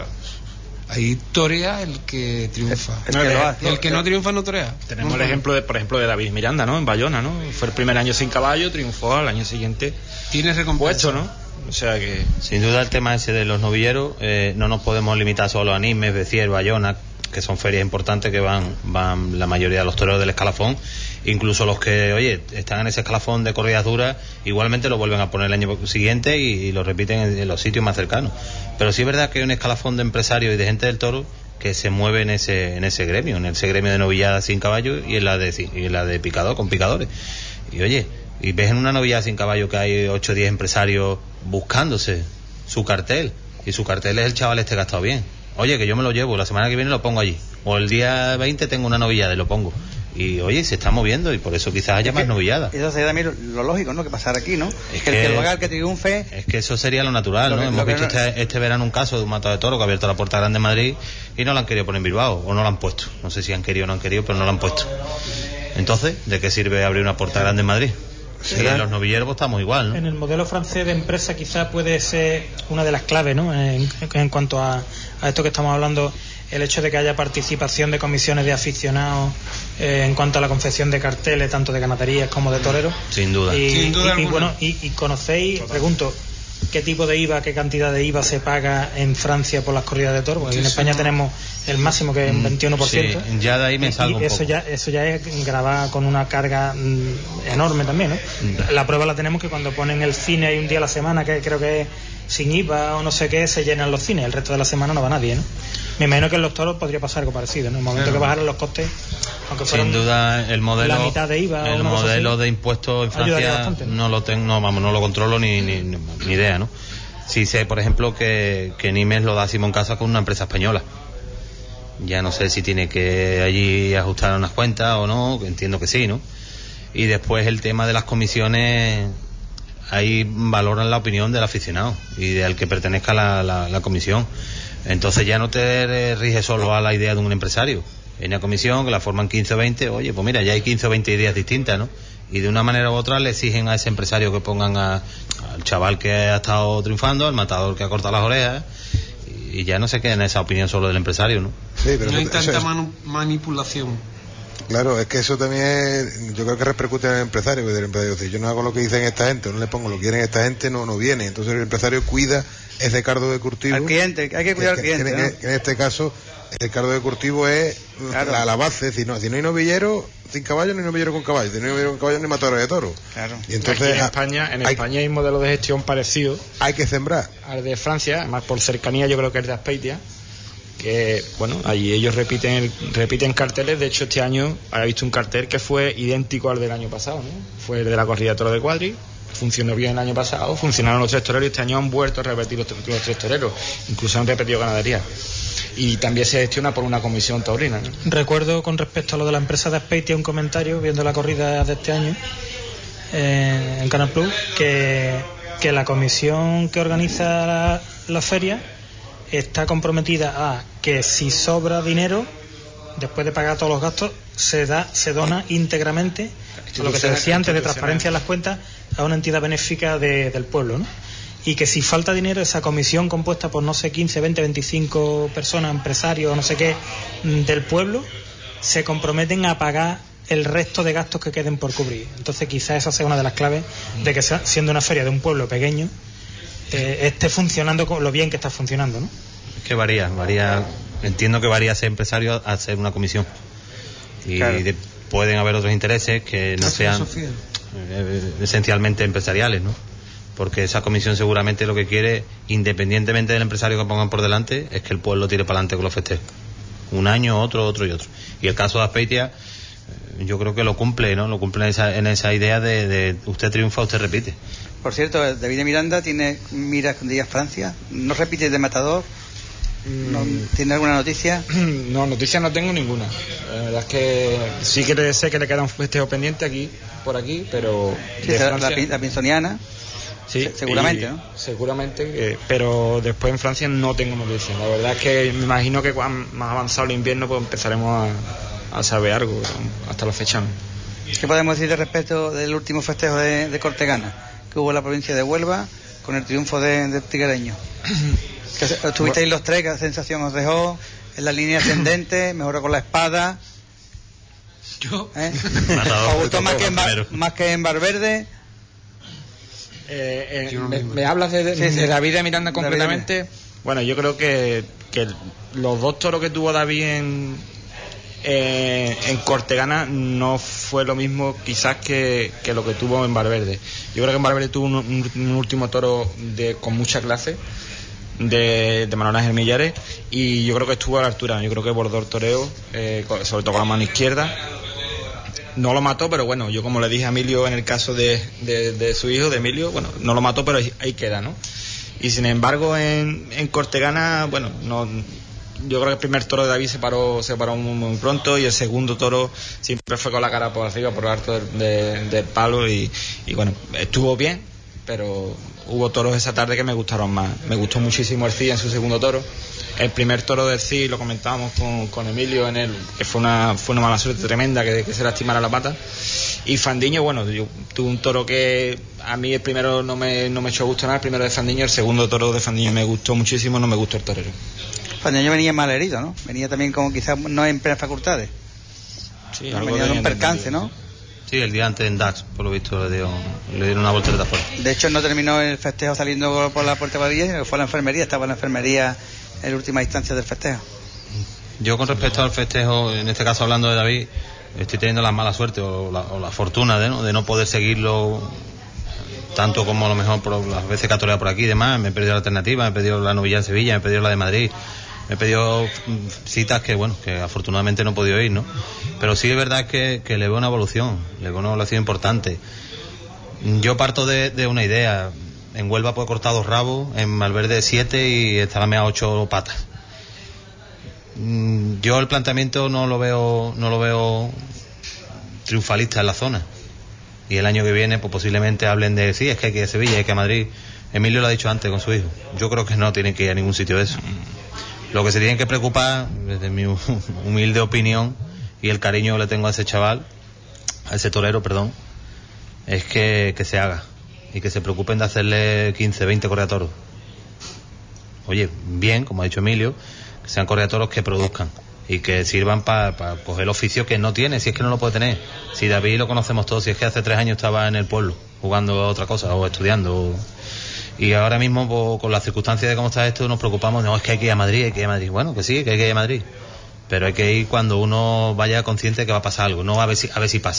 ahí torea el que triunfa. El que no triunfa no torea. Tenemos el ejemplo, por ejemplo, de David Miranda, ¿no? En Bayona, ¿no? Fue el primer año sin caballo, triunfó, al año siguiente tiene recompuesto, ¿no? O sea que... Sin duda el tema ese de los novilleros, no nos podemos limitar solo a Nimes, Becier, Bayona, que son ferias importantes que van la mayoría de los toreros del escalafón. Incluso los que, oye, están en ese escalafón de corridas duras, igualmente lo vuelven a poner el año siguiente y lo repiten en los sitios más cercanos. Pero sí es verdad que hay un escalafón de empresarios y de gente del toro que se mueve en ese gremio, en ese gremio de novillada sin caballo y en la de picador, con picadores. Y oye, y ves en una novillada sin caballo que hay 8 o 10 empresarios buscándose su cartel, y su cartel es el chaval este que ha estado bien. Oye, que yo me lo llevo, la semana que viene lo pongo allí, o el día 20 tengo una novillada y lo pongo. Y oye, se está moviendo y por eso quizás haya más novilladas. Eso sería también lo lógico, ¿no? Que pasara aquí, ¿no? Es que el que lo haga, el que triunfe. Es que eso sería lo natural, ¿no? Hemos visto este verano un caso de un matador de toro que ha abierto la Puerta Grande en Madrid y no lo han querido poner en Bilbao, o no lo han puesto. No sé si han querido o no han querido, pero no lo han puesto. Entonces, ¿de qué sirve abrir una Puerta Grande en Madrid? Sí, en los novilleros pues, estamos igual, ¿no? En el modelo francés de empresa quizás puede ser una de las claves, ¿no? En cuanto a esto que estamos hablando, el hecho de que haya participación de comisiones de aficionados en cuanto a la confección de carteles, tanto de ganaderías como de toreros. Sin duda. Y bueno, y conocéis, pregunto, ¿qué tipo de IVA, qué cantidad de IVA se paga en Francia por las corridas de toros? Porque en España tenemos el máximo, que es un 21%. Sí, ya de ahí me salgo y eso un poco. Eso ya es grabar con una carga enorme también, ¿no? La prueba la tenemos que cuando ponen el cine hay un día a la semana que creo que es sin IVA o no sé qué, se llenan los cines, el resto de la semana no va nadie, ¿no? Me imagino que en los toros podría pasar algo parecido, ¿no? En el momento que bajaran los costes, aunque fueran sin duda el modelo, la mitad de IVA, el modelo de impuestos en Francia bastante, no lo tengo, no lo controlo ni idea, ¿no? Sí sé, por ejemplo, que Nimes lo da Simón Casa con una empresa española. Ya no sé si tiene que allí ajustar unas cuentas o no, entiendo que sí, ¿no? Y después el tema de las comisiones, ahí valoran la opinión del aficionado y del que pertenezca a la comisión. Entonces ya no te rige solo a la idea de un empresario. Hay una comisión que la forman 15 o 20, oye, pues mira, ya hay 15 o 20 ideas distintas, ¿no? Y de una manera u otra le exigen a ese empresario que pongan al chaval que ha estado triunfando, al matador que ha cortado las orejas, y ya no se queda en esa opinión solo del empresario, ¿no? Sí, pero no hay tanta manipulación. Claro, es que eso también yo creo que repercute en el empresario, porque el empresario dice, yo no hago lo que dicen esta gente, no le pongo lo que quieren esta gente, no viene. Entonces el empresario cuida ese cardo de curtivo. Al cliente, hay que cuidar al cliente, ¿no? En este caso, el cardo de curtivo es la base, si no hay novillero sin caballo, no hay novillero con caballo, si no hay novillero con caballo, no hay matador de toro. Claro. Y entonces aquí en España hay un modelo de gestión parecido. Hay que sembrar. Al de Francia, además por cercanía yo creo que es de Azpeitia, que bueno, allí ellos repiten carteles. De hecho este año he visto un cartel que fue idéntico al del año pasado, ¿no? Fue el de la corrida de toro de Cuadri, funcionó bien el año pasado, funcionaron los 3 toreros y este año han vuelto a repetir los 3 toreros, incluso han repetido ganadería. Y también se gestiona por una comisión taurina, ¿no? Recuerdo con respecto a lo de la empresa de Azpeitia un comentario viendo la corrida de este año en Canal Plus, que la comisión que organiza la feria está comprometida a que si sobra dinero, después de pagar todos los gastos, se dona íntegramente, a lo que te decía antes de transparencia en las cuentas, a una entidad benéfica del pueblo, ¿no? Y que si falta dinero, esa comisión compuesta por no sé 15, 20, 25 personas, empresarios, no sé qué, del pueblo, se comprometen a pagar el resto de gastos que queden por cubrir. Entonces quizás esa sea una de las claves de que siendo una feria de un pueblo pequeño esté funcionando con lo bien que está funcionando, ¿no? Es que varía, entiendo que varía ser empresario a ser una comisión. Y claro, pueden haber otros intereses que no sean esencialmente empresariales, ¿no? Porque esa comisión seguramente lo que quiere, independientemente del empresario que pongan por delante, es que el pueblo tire para adelante con los festejos. Un año, otro y otro. Y el caso de Azpeitia, yo creo que lo cumple, ¿no? Lo cumple en esa idea de usted triunfa, usted repite. Por cierto, David Miranda tiene miras con Díaz Francia, no repite de matador, ¿Tiene alguna noticia? No, noticias no tengo ninguna. La verdad es que sí que sé que le queda un festejo pendiente aquí, por aquí, pero... Sí, la Pinzoniana. Sí, seguramente, ¿no? Seguramente, pero después en Francia no tengo noticias. La verdad es que me imagino que cuando más avanzado el invierno pues empezaremos a saber algo, hasta la fecha no. ¿Qué podemos decir respecto del último festejo de Cortegana que hubo en la provincia de Huelva con el triunfo del tiguereño? Estuvisteis los tres, ¿qué sensación os dejó? En la línea ascendente, mejoró con la espada. Yo. ¿Os gustó más que en Valverde? ¿Me hablas de David de Miranda concretamente? David. Bueno, yo creo que los dos toros que tuvo David en Cortegana no fue lo mismo quizás que lo que tuvo en Valverde. Yo creo que en Valverde tuvo un último toro con mucha clase de Manuel Ángel Millares, y yo creo que estuvo a la altura. Yo creo que bordó el toreo, sobre todo con la mano izquierda. No lo mató, pero bueno, yo como le dije a Emilio en el caso de su hijo, de Emilio, bueno, no lo mató, pero ahí queda, ¿no? Y sin embargo en Cortegana, bueno, no, yo creo que el primer toro de David se paró muy pronto, y el segundo toro siempre fue con la cara por arriba, por lo alto del palo, y bueno, estuvo bien, pero hubo toros esa tarde que me gustaron más. Me gustó muchísimo el Cid en su segundo toro. El primer toro del Cid lo comentábamos con Emilio que fue una mala suerte tremenda que se lastimara la pata. Y Fandiño, bueno, yo tuve un toro que a mí el primero no me echó gusto nada, el primero de Fandiño. El segundo toro de Fandiño me gustó muchísimo, no me gustó el torero. Fandiño venía mal herido, ¿no? Venía también como quizás no en plenas facultades. Sí, venía de un percance, ¿no? Sí, el día antes en Dax, por lo visto, le dieron una voltereta fuera. De hecho, no terminó el festejo saliendo por la puerta de Badilla, sino que fue a la enfermería. Estaba en la enfermería en la última instancia del festejo. Yo, con respecto al festejo, en este caso hablando de David, estoy teniendo la mala suerte o la fortuna de no poder seguirlo tanto como a lo mejor por las veces que ha toreado por aquí y demás. Me he perdido la alternativa, me he perdido la novilla en Sevilla, me he perdido la de Madrid. Me he pedido citas que afortunadamente no he podido ir, ¿no? Pero sí es verdad que le veo una evolución importante. Yo parto de una idea. En Huelva puede cortar 2 rabos, en Valverde 7 y Estalamea 8 patas. Yo el planteamiento no lo veo triunfalista en la zona. Y el año que viene pues posiblemente hablen de sí, es que hay que ir a Sevilla, hay que ir a Madrid. Emilio lo ha dicho antes con su hijo. Yo creo que no tienen que ir a ningún sitio de eso. Lo que se tienen que preocupar, desde mi humilde opinión y el cariño que le tengo a ese chaval, a ese torero, perdón, es que se haga y que se preocupen de hacerle 15, 20 correatoros. Oye, bien, como ha dicho Emilio, que sean correatoros que produzcan y que sirvan para coger el oficio que no tiene, si es que no lo puede tener. Si David lo conocemos todos, si es que hace 3 años estaba en el pueblo jugando a otra cosa o estudiando. Y ahora mismo, pues, con las circunstancias de cómo está esto, nos preocupamos, no, es que hay que ir a Madrid, Bueno, que sí, que hay que ir a Madrid. Pero hay que ir cuando uno vaya consciente de que va a pasar algo, no a ver si pasa.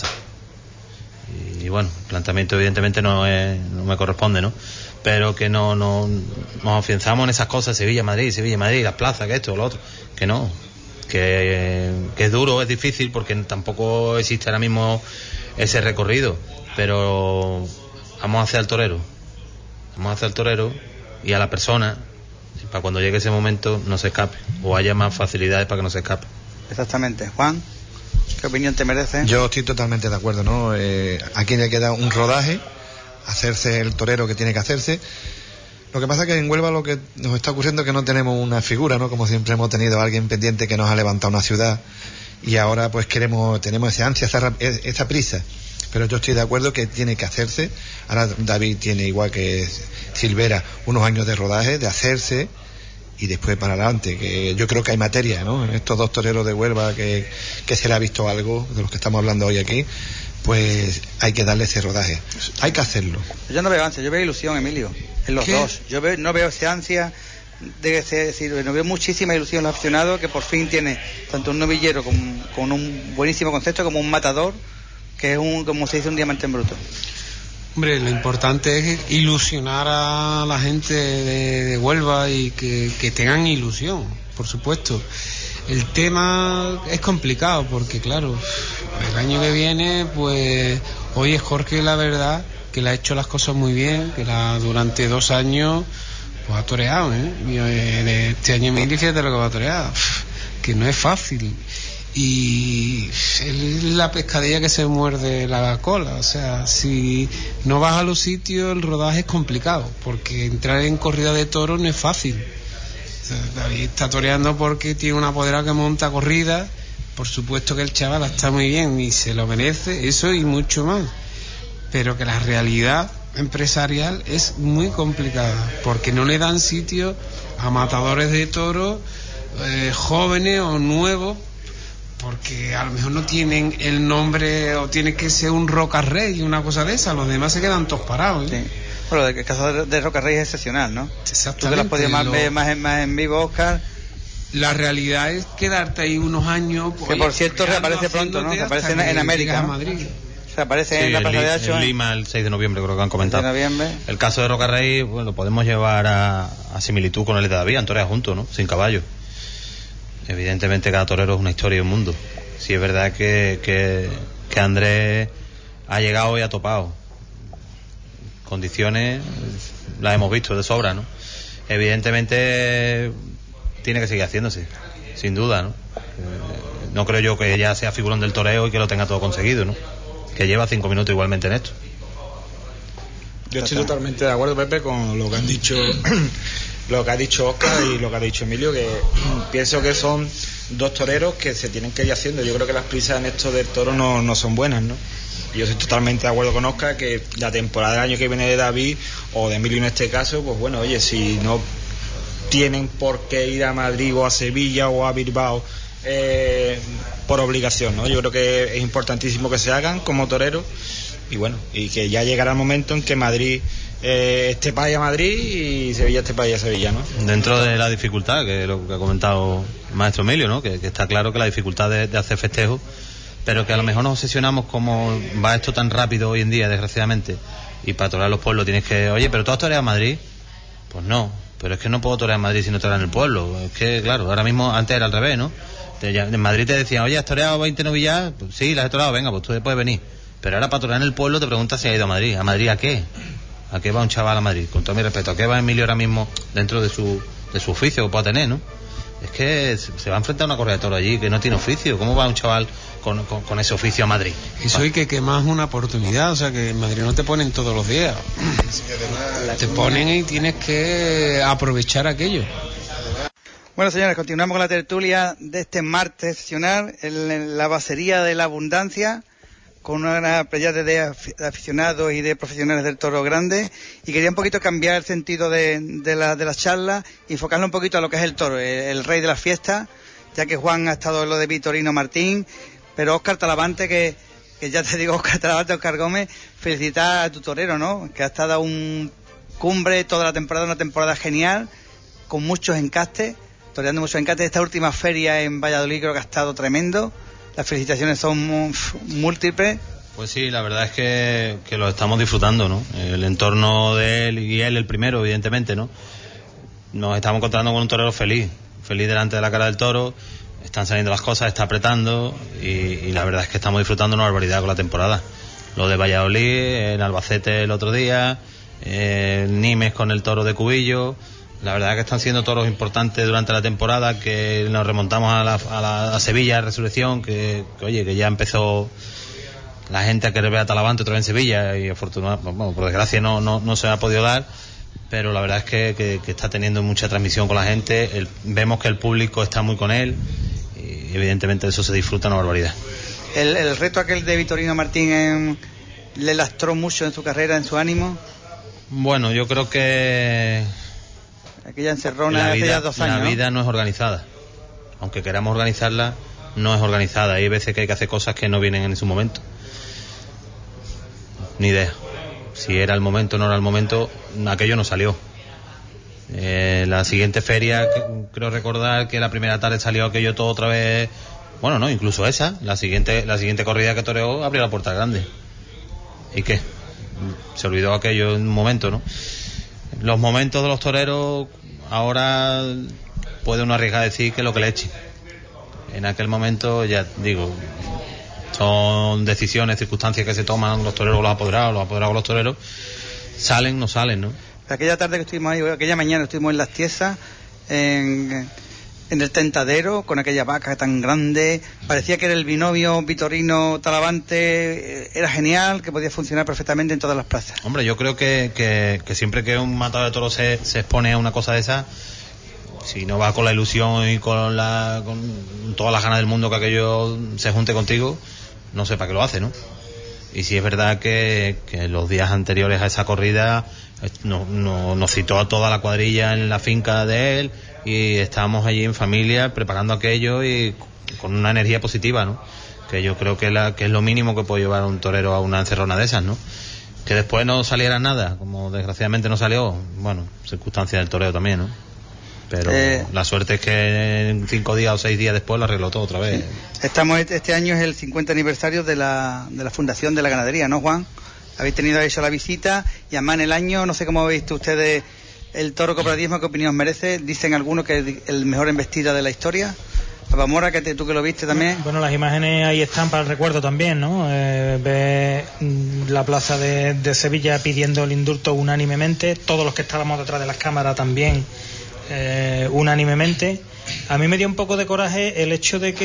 Y bueno, el planteamiento evidentemente no me corresponde, ¿no? Pero que no nos afianzamos en esas cosas, Sevilla, Madrid, las plazas, que esto, lo otro. Que no, que es duro, es difícil, porque tampoco existe ahora mismo ese recorrido. Pero vamos a hacer al torero. Vamos a hacer al torero y a la persona, para cuando llegue ese momento no se escape, o haya más facilidades para que no se escape. Exactamente. Juan, ¿qué opinión te merece? Yo estoy totalmente de acuerdo, ¿no? Aquí le queda un rodaje, hacerse el torero que tiene que hacerse. Lo que pasa es que en Huelva lo que nos está ocurriendo es que no tenemos una figura, ¿no? Como siempre hemos tenido alguien pendiente que nos ha levantado una ciudad, y ahora pues tenemos esa ansia, esa prisa. Pero yo estoy de acuerdo que tiene que hacerse. Ahora David tiene, igual que Silvera, unos años de rodaje, de hacerse, y después para adelante, que yo creo que hay materia, ¿no? En estos 2 toreros de Huelva que se le ha visto algo de los que estamos hablando hoy aquí, pues hay que darle ese rodaje, hay que hacerlo. Yo no veo ansia, yo veo ilusión, Emilio, en los dos. Yo no veo esa ansia de decir, no veo muchísima ilusión en los aficionados, que por fin tiene tanto un novillero con un buenísimo concepto como un matador, que es como se dice, un diamante en bruto. Hombre, lo importante es ilusionar a la gente de Huelva y que tengan ilusión, por supuesto. El tema es complicado porque, claro, el año que viene, pues, oye, Jorge, la verdad, que le ha hecho las cosas muy bien, que durante 2 años, Pues ha toreado, este año Emilio, fíjate lo que va a torear, que no es fácil. Y es la pescadilla que se muerde la cola. O sea, si no vas a los sitios, el rodaje es complicado, porque entrar en corrida de toros no es fácil. O sea, David está toreando porque tiene una apoderada que monta corrida. Por supuesto que el chaval está muy bien y se lo merece, eso y mucho más. Pero que la realidad empresarial es muy complicada, porque no le dan sitio a matadores de toros jóvenes o nuevos, porque a lo mejor no tienen el nombre, o tiene que ser un Roca Rey, una cosa de esa, los demás se quedan todos parados. Sí. Bueno, el caso de Roca Rey es excepcional, ¿no? Exactamente. Tú que las podías ver más en vivo, Óscar. La realidad es quedarte ahí unos años. Que por cierto reaparece pronto, ¿no? Reaparece en América, ¿no? Reaparece en la Plaza de Hacho. En Lima el 6 de noviembre, creo que han comentado. De noviembre. El caso de Roca Rey, bueno, podemos llevar a similitud con el de David, han toreado juntos, ¿no? Sin caballo. Evidentemente cada torero es una historia y un mundo. Sí es verdad que Andrés ha llegado y ha topado. Condiciones las hemos visto de sobra, ¿no? Evidentemente tiene que seguir haciéndose, sin duda, ¿no? No creo yo que ya sea figurón del toreo y que lo tenga todo conseguido, ¿no? Que lleva 5 minutos igualmente en esto. Yo estoy totalmente de acuerdo, Pepe, con lo que han dicho lo que ha dicho Óscar y lo que ha dicho Emilio, que pienso que son dos toreros que se tienen que ir haciendo. Yo creo que las prisas en esto del toro no son buenas, ¿no? Y yo estoy totalmente de acuerdo con Óscar que la temporada del año que viene de David o de Emilio en este caso, pues bueno, oye, si no tienen por qué ir a Madrid o a Sevilla o a Bilbao por obligación, ¿no? Yo creo que es importantísimo que se hagan como toreros y bueno, y que ya llegará el momento en que Madrid esté para allá a Madrid y Sevilla esté para allá a Sevilla, ¿no? Dentro de la dificultad, que es lo que ha comentado el maestro Emilio, ¿no? Que está claro que la dificultad de hacer festejos, pero que a lo mejor nos obsesionamos como va esto tan rápido hoy en día, desgraciadamente, y para torear los pueblos tienes que, oye, ¿pero tú has toreado a Madrid? Pues no, pero es que no puedo torear en Madrid si no torear en el pueblo. Es que, claro, ahora mismo, antes era al revés, ¿no? En Madrid te decían, oye, ¿has toreado 20 novillas? Pues sí, las he toreado, venga, pues tú puedes venir. Pero ahora para torear en el pueblo te preguntas si ha ido a Madrid. ¿A Madrid a qué? ¿A qué va un chaval a Madrid? Con todo mi respeto, ¿a qué va Emilio ahora mismo dentro de su oficio que pueda tener, no? Es que se va a enfrentar a una correa de toro allí que no tiene oficio. ¿Cómo va un chaval con ese oficio a Madrid? Eso hay que más una oportunidad, o sea que en Madrid no te ponen todos los días. Te ponen y tienes que aprovechar aquello. Bueno, señores, continuamos con la tertulia de este martes excepcional en la Basería de la Abundancia, con una playa de aficionados y de profesionales del toro grande, y quería un poquito cambiar el sentido de la charla y enfocarlo un poquito a lo que es el toro, el rey de la fiesta, ya que Juan ha estado en lo de Vitorino Martín, pero Óscar Talavante, que ya te digo, Óscar Talavante, Óscar Gómez, felicitar a tu torero, ¿no? Que ha estado un cumbre toda la temporada, una temporada genial, con muchos encastes, toreando muchos encastes. Esta última feria en Valladolid creo que ha estado tremendo. Las felicitaciones son múltiples. Pues sí, la verdad es que lo estamos disfrutando, ¿no? El entorno de él y él el primero, evidentemente, ¿no? Nos estamos encontrando con un torero feliz delante de la cara del toro. Están saliendo las cosas, está apretando y la verdad es que estamos disfrutando una barbaridad con la temporada. Lo de Valladolid, en Albacete el otro día, Nimes con el toro de Cubillo. La verdad es que están siendo toros importantes durante la temporada, que nos remontamos a Sevilla, a Resurrección, que oye, que ya empezó la gente a querer ver a Talavante otra vez en Sevilla y afortunadamente, bueno, por desgracia no se ha podido dar, pero la verdad es que está teniendo mucha transmisión con la gente, vemos que el público está muy con él y evidentemente de eso se disfruta una barbaridad. El reto aquel de Vitorino Martín le lastró mucho en su carrera, en su ánimo. Bueno, yo creo que aquella encerrona hace ya 2 años. La vida no es organizada. Aunque queramos organizarla, no es organizada. Hay veces que hay que hacer cosas que no vienen en su momento. Ni idea. Si era el momento o no era el momento, aquello no salió. La siguiente feria, creo recordar que la primera tarde salió aquello todo otra vez. Bueno, no, incluso esa. La siguiente corrida que toreó abrió la puerta grande. ¿Y qué? Se olvidó aquello en un momento, ¿no? Los momentos de los toreros ahora puede uno arriesgar a decir que lo que le eche. En aquel momento, ya digo, son decisiones, circunstancias que se toman los toreros con los apoderados con los toreros, salen, no salen, ¿no? Aquella tarde que estuvimos ahí, aquella mañana estuvimos en Las Tiesas, en el Tentadero, con aquella vaca tan grande, parecía que era el binomio Vitorino Talavante, era genial, que podía funcionar perfectamente en todas las plazas. Hombre, yo creo que siempre que un matador de toros se expone a una cosa de esa, si no va con la ilusión y con todas las ganas del mundo que aquello se junte contigo, no sé para qué lo hace, ¿no? Y si es verdad que los días anteriores a esa corrida nos citó a toda la cuadrilla en la finca de él y estábamos allí en familia preparando aquello y con una energía positiva, ¿no? Que yo creo que es lo mínimo que puede llevar a un torero a una encerrona de esas, ¿no? Que después no saliera nada, como desgraciadamente no salió, bueno, circunstancia del toreo también, ¿no? Pero la suerte es que en 5 días o 6 días después lo arregló todo otra vez. Este año es el 50 aniversario de la Fundación de la Ganadería, ¿no, Juan? Habéis tenido hecho la visita y además en el año, no sé cómo habéis visto ustedes el toro cooperativismo, qué opinión merece. Dicen algunos que es el mejor embestida de la historia. Papamora, tú que lo viste también. Bueno, las imágenes ahí están para el recuerdo también, ¿no? Ve la plaza de Sevilla pidiendo el indulto unánimemente, todos los que estábamos detrás de las cámaras también unánimemente. A mí me dio un poco de coraje el hecho de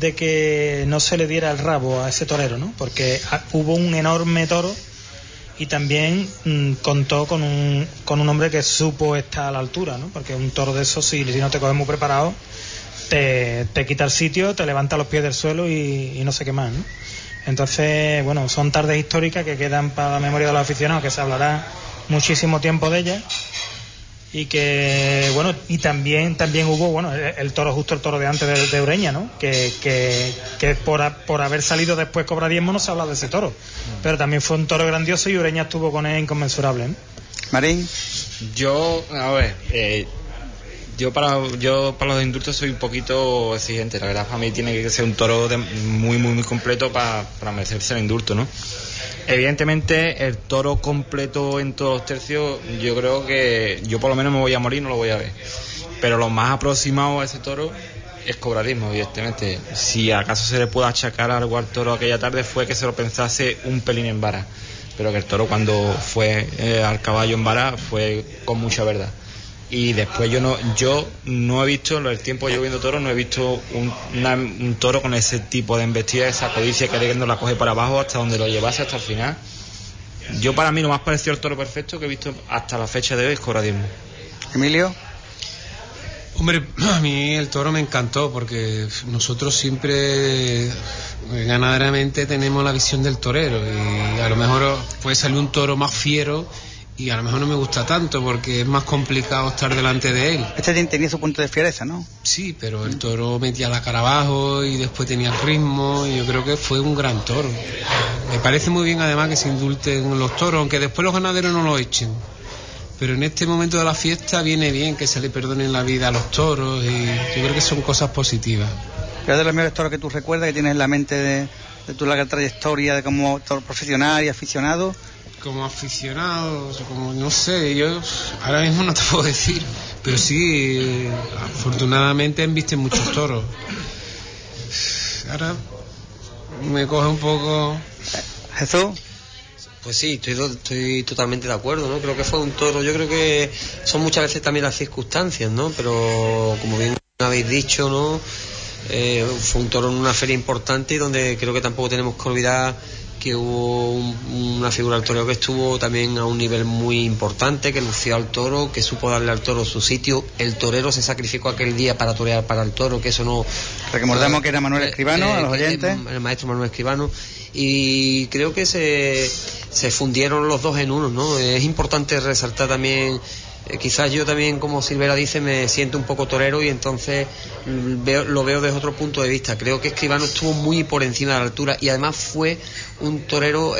que no se le diera el rabo a ese torero, ¿no? Porque hubo un enorme toro y también contó con un hombre que supo estar a la altura, ¿no? Porque un toro de esos, si no te coges muy preparado, te quita el sitio, te levanta los pies del suelo y no sé qué más, ¿no? Entonces, bueno, son tardes históricas que quedan para la memoria de los aficionados, que se hablará muchísimo tiempo de ellas. Y que, bueno, y también hubo, bueno, el toro de antes de Ureña, ¿no? Que por haber salido después Cobra Diezmo no se habla de ese toro. Pero también fue un toro grandioso y Ureña estuvo con él inconmensurable, ¿no? Marín. Yo para los indultos soy un poquito exigente. La verdad, para mí tiene que ser un toro muy, muy, muy completo para merecerse el indulto, ¿no? Evidentemente el toro completo en todos los tercios, yo creo que yo por lo menos me voy a morir, no lo voy a ver, pero lo más aproximado a ese toro es Cobra Diezmo, evidentemente. Si acaso se le puede achacar algo al toro aquella tarde fue que se lo pensase un pelín en vara, pero que el toro cuando fue al caballo en vara fue con mucha verdad. Y después yo no he visto, en el tiempo que yo viendo toros, no he visto un toro con ese tipo de embestida, esa codicia que no la coge para abajo hasta donde lo llevase hasta el final. Yo, para mí, lo más parecido al toro perfecto que he visto hasta la fecha de hoy es Cobra Diezmo. Emilio. Hombre, a mí el toro me encantó porque nosotros siempre ganaderamente tenemos la visión del torero y a lo mejor puede salir un toro más fiero y a lo mejor no me gusta tanto porque es más complicado estar delante de él. Tenía su punto de fiereza, ¿no? Sí, pero el toro metía la cara abajo y después tenía el ritmo y yo creo que fue un gran toro. Me parece muy bien además que se indulten los toros, aunque después los ganaderos no lo echen. Pero en este momento de la fiesta viene bien que se le perdonen la vida a los toros y yo creo que son cosas positivas. ¿Qué es de los mejores toros que tú recuerdas, que tienes en la mente de tu larga trayectoria de como toro profesional y aficionado? Como aficionado, como no sé, yo ahora mismo no te puedo decir, pero sí, afortunadamente embisten muchos toros. Ahora me coge un poco. ¿Jesús? Pues sí, estoy totalmente de acuerdo, ¿no? Creo que fue un toro, yo creo que son muchas veces también las circunstancias, ¿no? Pero como bien habéis dicho, ¿no? Fue un toro en una feria importante y donde creo que tampoco tenemos que olvidar que hubo una figura del torero que estuvo también a un nivel muy importante, que lució al toro, que supo darle al toro su sitio. El torero se sacrificó aquel día para torear para el toro, que eso no... Recordamos que era Manuel Escribano, a los oyentes. El maestro Manuel Escribano. Y creo que se fundieron los dos en uno, ¿no? Es importante resaltar también... quizás yo también, como Silvera dice, me siento un poco torero y entonces lo veo desde otro punto de vista. Creo que Escribano estuvo muy por encima de la altura y además fue un torero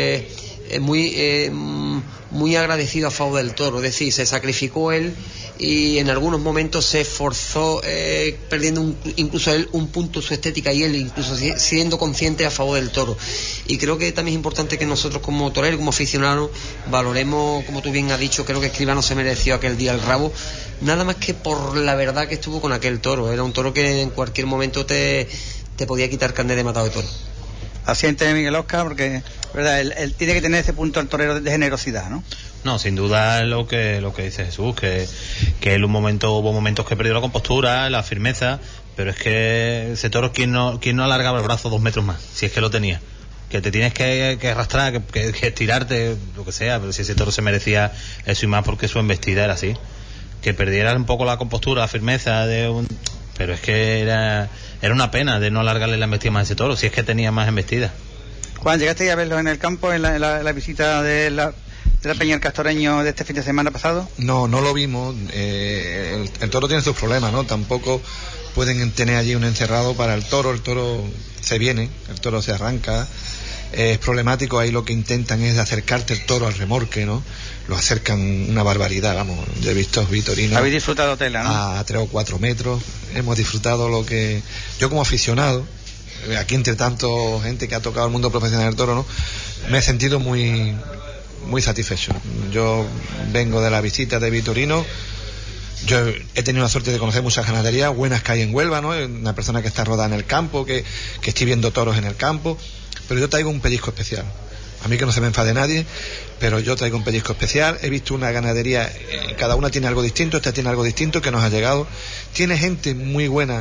muy agradecido a favor del toro, es decir, se sacrificó él y en algunos momentos se esforzó perdiendo incluso él un punto su estética y él incluso siendo consciente a favor del toro. Y creo que también es importante que nosotros como toreros, como aficionados, valoremos, como tú bien has dicho, creo que Escribano se mereció aquel día el rabo, nada más que por la verdad que estuvo con aquel toro. Era un toro que en cualquier momento te podía quitar carnet de matado de toro. Asiente Miguel Oscar, porque verdad él tiene que tener ese punto al torero de generosidad, ¿no? No, sin duda es lo que dice Jesús, que hubo momentos que perdió la compostura, la firmeza, pero es que ese toro, ¿quién no alargaba el brazo 2 metros más? Si es que lo tenía. Que te tienes que arrastrar, que estirarte, lo que sea, pero si ese toro se merecía eso y más porque su embestida era así. Que perdiera un poco la compostura, la firmeza pero es que era una pena de no alargarle la embestida más a ese toro, si es que tenía más embestida. Juan, ¿llegaste a verlo en el campo, en la visita de la Peña del Castoreño de este fin de semana pasado? No lo vimos. El toro tiene sus problemas, ¿no? Tampoco pueden tener allí un encerrado para el toro se viene, el toro se arranca. Es problemático, ahí lo que intentan es acercarte el toro al remorque, ¿no? Lo acercan una barbaridad, vamos. Yo he visto vitorinos. Habéis disfrutado tela, ¿no? A 3 o 4 metros. Hemos disfrutado lo que... Yo como aficionado, aquí entre tanto gente que ha tocado el mundo profesional del toro, ¿no? Me he sentido muy satisfecho. Yo vengo de la visita de Vitorino. Yo he tenido la suerte de conocer muchas ganaderías buenas que hay en Huelva, ¿no? Una persona que está rodada en el campo, que estoy viendo toros en el campo, pero yo traigo un pellizco especial. A mí que no se me enfade nadie, pero yo traigo un pellizco especial. He visto una ganadería, cada una tiene algo distinto, esta tiene algo distinto que nos ha llegado. Tiene gente muy buena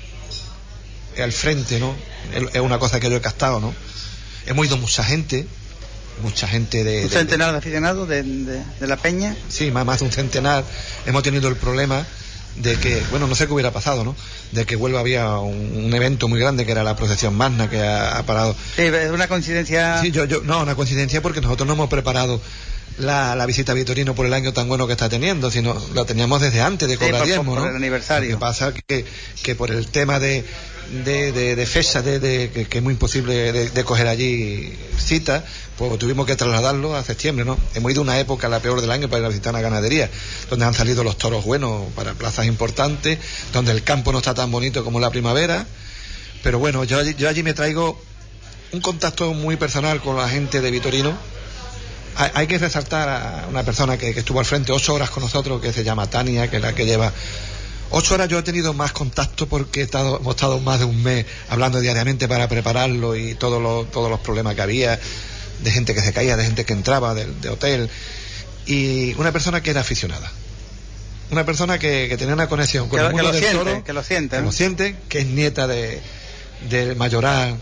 al frente, ¿no? Es una cosa que yo he captado, ¿no? Hemos ido mucha gente de... ¿Un centenar de aficionados de la Peña? Sí, más de un centenar. Hemos tenido el problema de que, bueno, no sé qué hubiera pasado, ¿no? De que Huelva había un evento muy grande que era la procesión magna que ha parado. Sí, es una coincidencia. Sí, una coincidencia porque nosotros no hemos preparado la visita a Vitorino por el año tan bueno que está teniendo, sino lo teníamos desde antes de cobrar diezmo, ¿no? Por el aniversario. Lo que pasa que por el tema de fecha, que es muy imposible de coger allí cita, pues tuvimos que trasladarlo a septiembre, ¿no? Hemos ido una época, la peor del año, para ir a visitar una ganadería, donde han salido los toros buenos para plazas importantes, donde el campo no está tan bonito como la primavera, pero bueno, yo allí me traigo un contacto muy personal con la gente de Vitorino. Hay que resaltar a una persona que estuvo al frente 8 horas con nosotros, que se llama Tania, que es la que lleva 8 horas. Yo he tenido más contacto porque hemos estado más de un mes hablando diariamente para prepararlo y todos los problemas que había, de gente que se caía, de gente que entraba de hotel, y una persona que era aficionada, una persona que tenía una conexión con el mundo del toro, que lo siente, que es nieta del mayoral,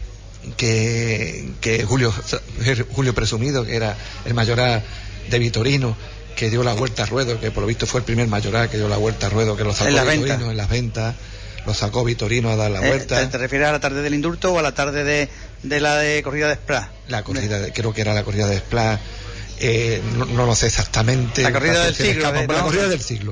que Julio Presumido, que era el mayoral de Vitorino, que dio la vuelta a ruedo, que por lo visto fue el primer mayoral que dio la vuelta a ruedo, que lo sacó Vitorino en las ventas, lo sacó Vitorino a dar la vuelta. ¿Te refieres a la tarde del indulto o a la tarde de la de corrida de Esplá? La corrida, creo que era la corrida de Esplá, no lo sé exactamente. La corrida del siglo. La corrida del siglo.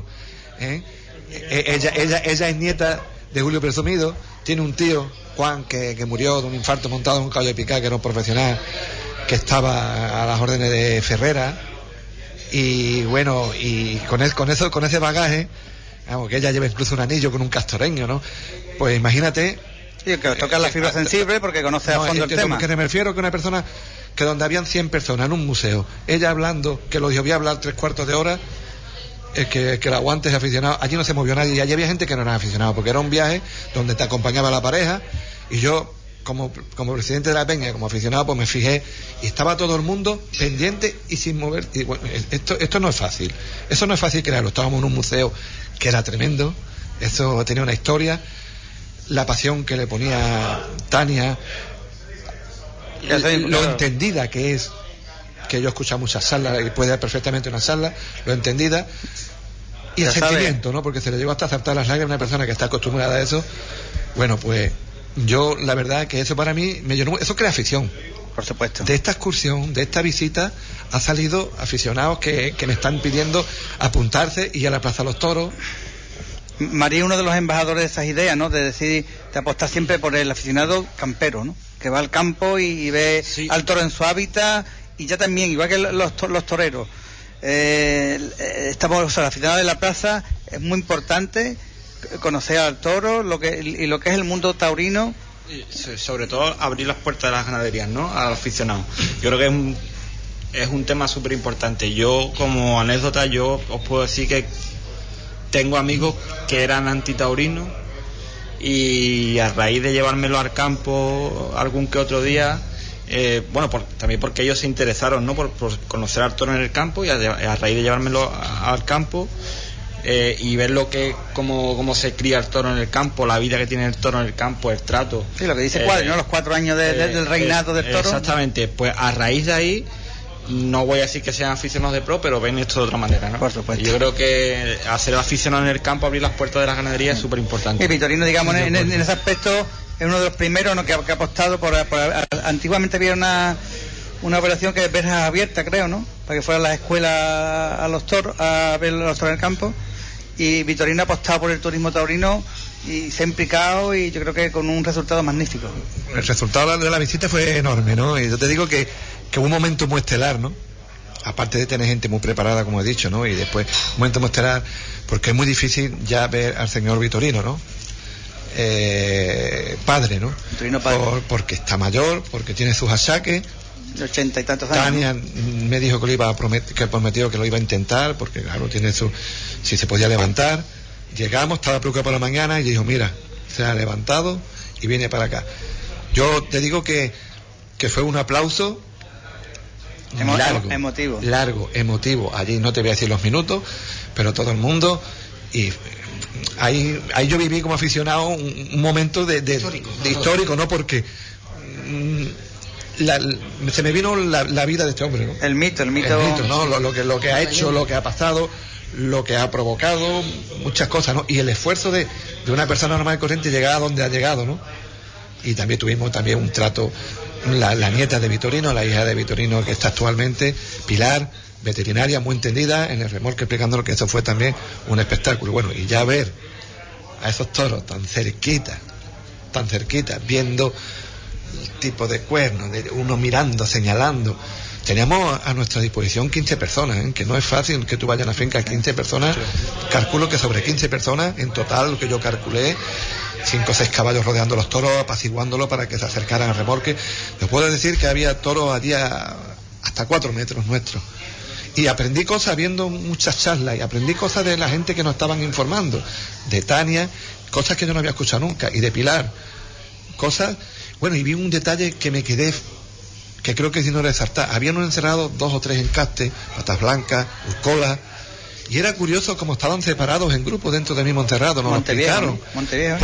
Ella es nieta de Julio Presumido, tiene un tío, Juan, que murió de un infarto montado en un caballo de picar, que era un profesional, que estaba a las órdenes de Ferrera, y bueno, y con ese bagaje, vamos, que ella lleva incluso un anillo con un castoreño, ¿no? Pues imagínate. Sí, que toca la fibra sensible porque conoce a fondo el tema. Que me refiero que una persona que donde habían 100 personas en un museo, ella hablando, que lo dijo, voy a hablar 3/4 de hora, que el aguante es aficionado, allí no se movió nadie, y allí había gente que no era aficionado, porque era un viaje donde te acompañaba la pareja, y yo, como presidente de la Peña, como aficionado, pues me fijé, y estaba todo el mundo pendiente y sin mover, y bueno, esto no es fácil, eso no es fácil crearlo. Estábamos en un museo que era tremendo, eso tenía una historia, la pasión que le ponía Tania, lo entendida que es, que yo he escuchado muchas salas y puede dar perfectamente una sala, lo entendida, y el sentimiento, ¿no? Porque se le llegó hasta acertar las lágrimas a una persona que está acostumbrada a eso. Bueno, pues yo, la verdad que eso para mí me llenó, eso crea afición. Por supuesto. De esta excursión, de esta visita, ha salido aficionados que me están pidiendo apuntarse y ir a la Plaza de los Toros. María es uno de los embajadores de esas ideas, ¿no? De apostar siempre por el aficionado campero, ¿no? Que va al campo y ve al toro en su hábitat, y ya también, igual que los toreros. El aficionado de la plaza es muy importante conocer al toro, lo que es el mundo taurino. Y sobre todo abrir las puertas de las ganaderías, ¿no? Al aficionado. Yo creo que es un tema súper importante. Yo, como anécdota, yo os puedo decir que tengo amigos que eran antitaurinos, y a raíz de llevármelo al campo algún que otro día, también porque ellos se interesaron, ¿no? Por conocer al toro en el campo y a raíz de llevármelo al campo y ver cómo se cría el toro en el campo, la vida que tiene el toro en el campo, el trato. Sí, lo que dice Cuadri, ¿no? Los 4 años del reinado del toro. Exactamente, pues a raíz de ahí, no voy a decir que sean aficionados de pro, pero ven esto de otra manera, ¿no? Por supuesto. Yo creo que hacer aficionado en el campo, abrir las puertas de las ganaderías es súper importante. Y Vitorino, digamos, en ese aspecto es uno de los primeros, ¿no? que ha apostado por antiguamente había una operación que es verjas abiertas, creo, ¿no? Para que fueran las escuelas a los toros, a ver los toros en el campo. Y Vitorino ha apostado por el turismo taurino y se ha implicado, y yo creo que con un resultado magnífico. El resultado de la visita fue enorme, ¿no? Y yo te digo que un momento muy estelar, ¿no? Aparte de tener gente muy preparada, como he dicho, ¿no? Y después un momento muy estelar, porque es muy difícil ya ver al señor Vitorino, ¿no? Padre, ¿no? Vitorino padre. Porque está mayor, porque tiene sus achaques. De 80 y tantos años. Tania me dijo que prometió que lo iba a intentar, porque claro, si se podía levantar. Llegamos, estaba preocupado por la mañana y dijo, mira, se ha levantado y viene para acá. Yo te digo que fue un aplauso emotivo. Allí no te voy a decir los minutos, pero todo el mundo, y ahí yo viví como aficionado un momento de histórico, ¿no? Porque se me vino la vida de este hombre, ¿no? El mito, ¿no? Lo que ha hecho, lo que ha pasado, lo que ha provocado, muchas cosas, ¿no? Y el esfuerzo de una persona normal y corriente llegar a donde ha llegado, ¿no? Y también tuvimos un trato, la nieta de Vitorino, la hija de Vitorino que está actualmente, Pilar, veterinaria, muy entendida, en el remolque explicándolo que eso fue también un espectáculo. Bueno, y ya ver a esos toros tan cerquitas, viendo el tipo de cuernos, de uno mirando, señalando. Teníamos a nuestra disposición 15 personas, ¿eh? Que no es fácil que tú vayas a una finca, 15 personas, calculo que sobre 15 personas, en total, lo que yo calculé, 5 o 6 caballos rodeando los toros, apaciguándolos para que se acercaran al remolque. Les puedo decir que había toros allí hasta 4 metros nuestros. Y aprendí cosas viendo muchas charlas, y aprendí cosas de la gente que nos estaban informando, de Tania, cosas que yo no había escuchado nunca, y de Pilar, cosas. Bueno, y vi un detalle que me quedé, que creo que si no resaltar, habían encerrado 2 o 3 encastes, patas blancas, urcolas, y era curioso cómo estaban separados en grupos dentro del mismo encerrado, nos lo explicaron. Monteviejo.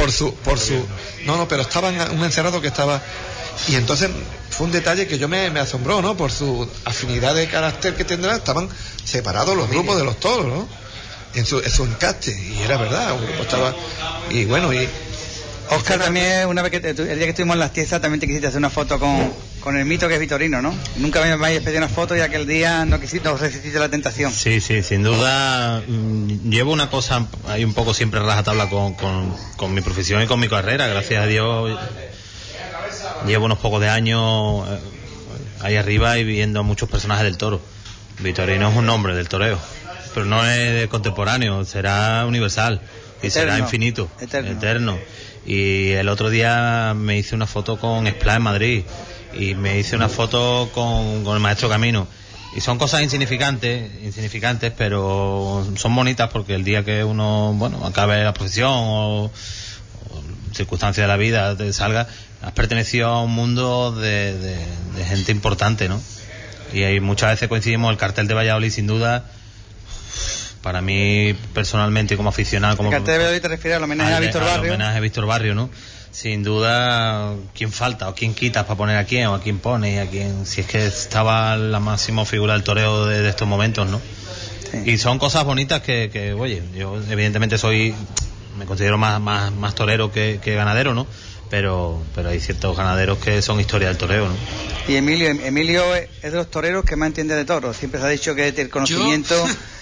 Pero estaban un encerrado que estaba, y entonces fue un detalle que yo me asombró, ¿no? Por su afinidad de carácter que tendrá, estaban separados los grupos de los toros, ¿no? En su encaste, y era verdad, un grupo estaba, y bueno, y Oscar también, una vez el día que estuvimos en las Tiesas, también te quisiste hacer una foto con el mito que es Vitorino, ¿no? Nunca me habéis pedido una foto, y aquel día no resististe la tentación. Sí, sin duda. Llevo una cosa ahí un poco siempre rajatabla con mi profesión y con mi carrera. Gracias a Dios llevo unos pocos de años ahí arriba y viendo muchos personajes del toro. Vitorino es un nombre del toreo, pero no es contemporáneo, será universal y será infinito, eterno. Y el otro día me hice una foto con Splat en Madrid, y me hice una foto con el maestro Camino, y son cosas insignificantes, pero son bonitas, porque el día que uno acabe la profesión o circunstancias de la vida te salga, has pertenecido a un mundo de gente importante, ¿no? Y ahí muchas veces coincidimos. El cartel de Valladolid, sin duda, para mí personalmente, como aficionado, como el cartel de Valladolid te refieres al homenaje a Víctor Barrio. Al homenaje a Víctor Barrio, ¿no? Sin duda, ¿quién falta o quién quitas para poner a quién, o a quién pone, y a quién, si es que estaba la máxima figura del toreo de estos momentos, ¿no? Sí. Y son cosas bonitas que oye, yo evidentemente me considero más torero que ganadero, ¿no? Pero hay ciertos ganaderos que son historia del toreo, ¿no? Y Emilio es de los toreros que más entiende de toros. Siempre se ha dicho que el conocimiento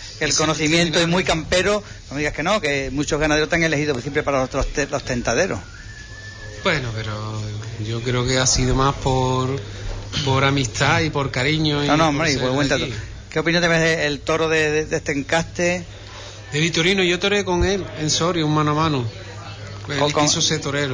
es muy campero. No me digas que no, que muchos ganaderos te han elegido siempre para los tentaderos. Bueno, pero yo creo que ha sido más por amistad y por cariño. No, hombre, por buen trato. ¿Qué opinión te ves del toro de este encaste? De Vitorino, yo toreé con él en Soria, un mano a mano. Él quiso ser torero.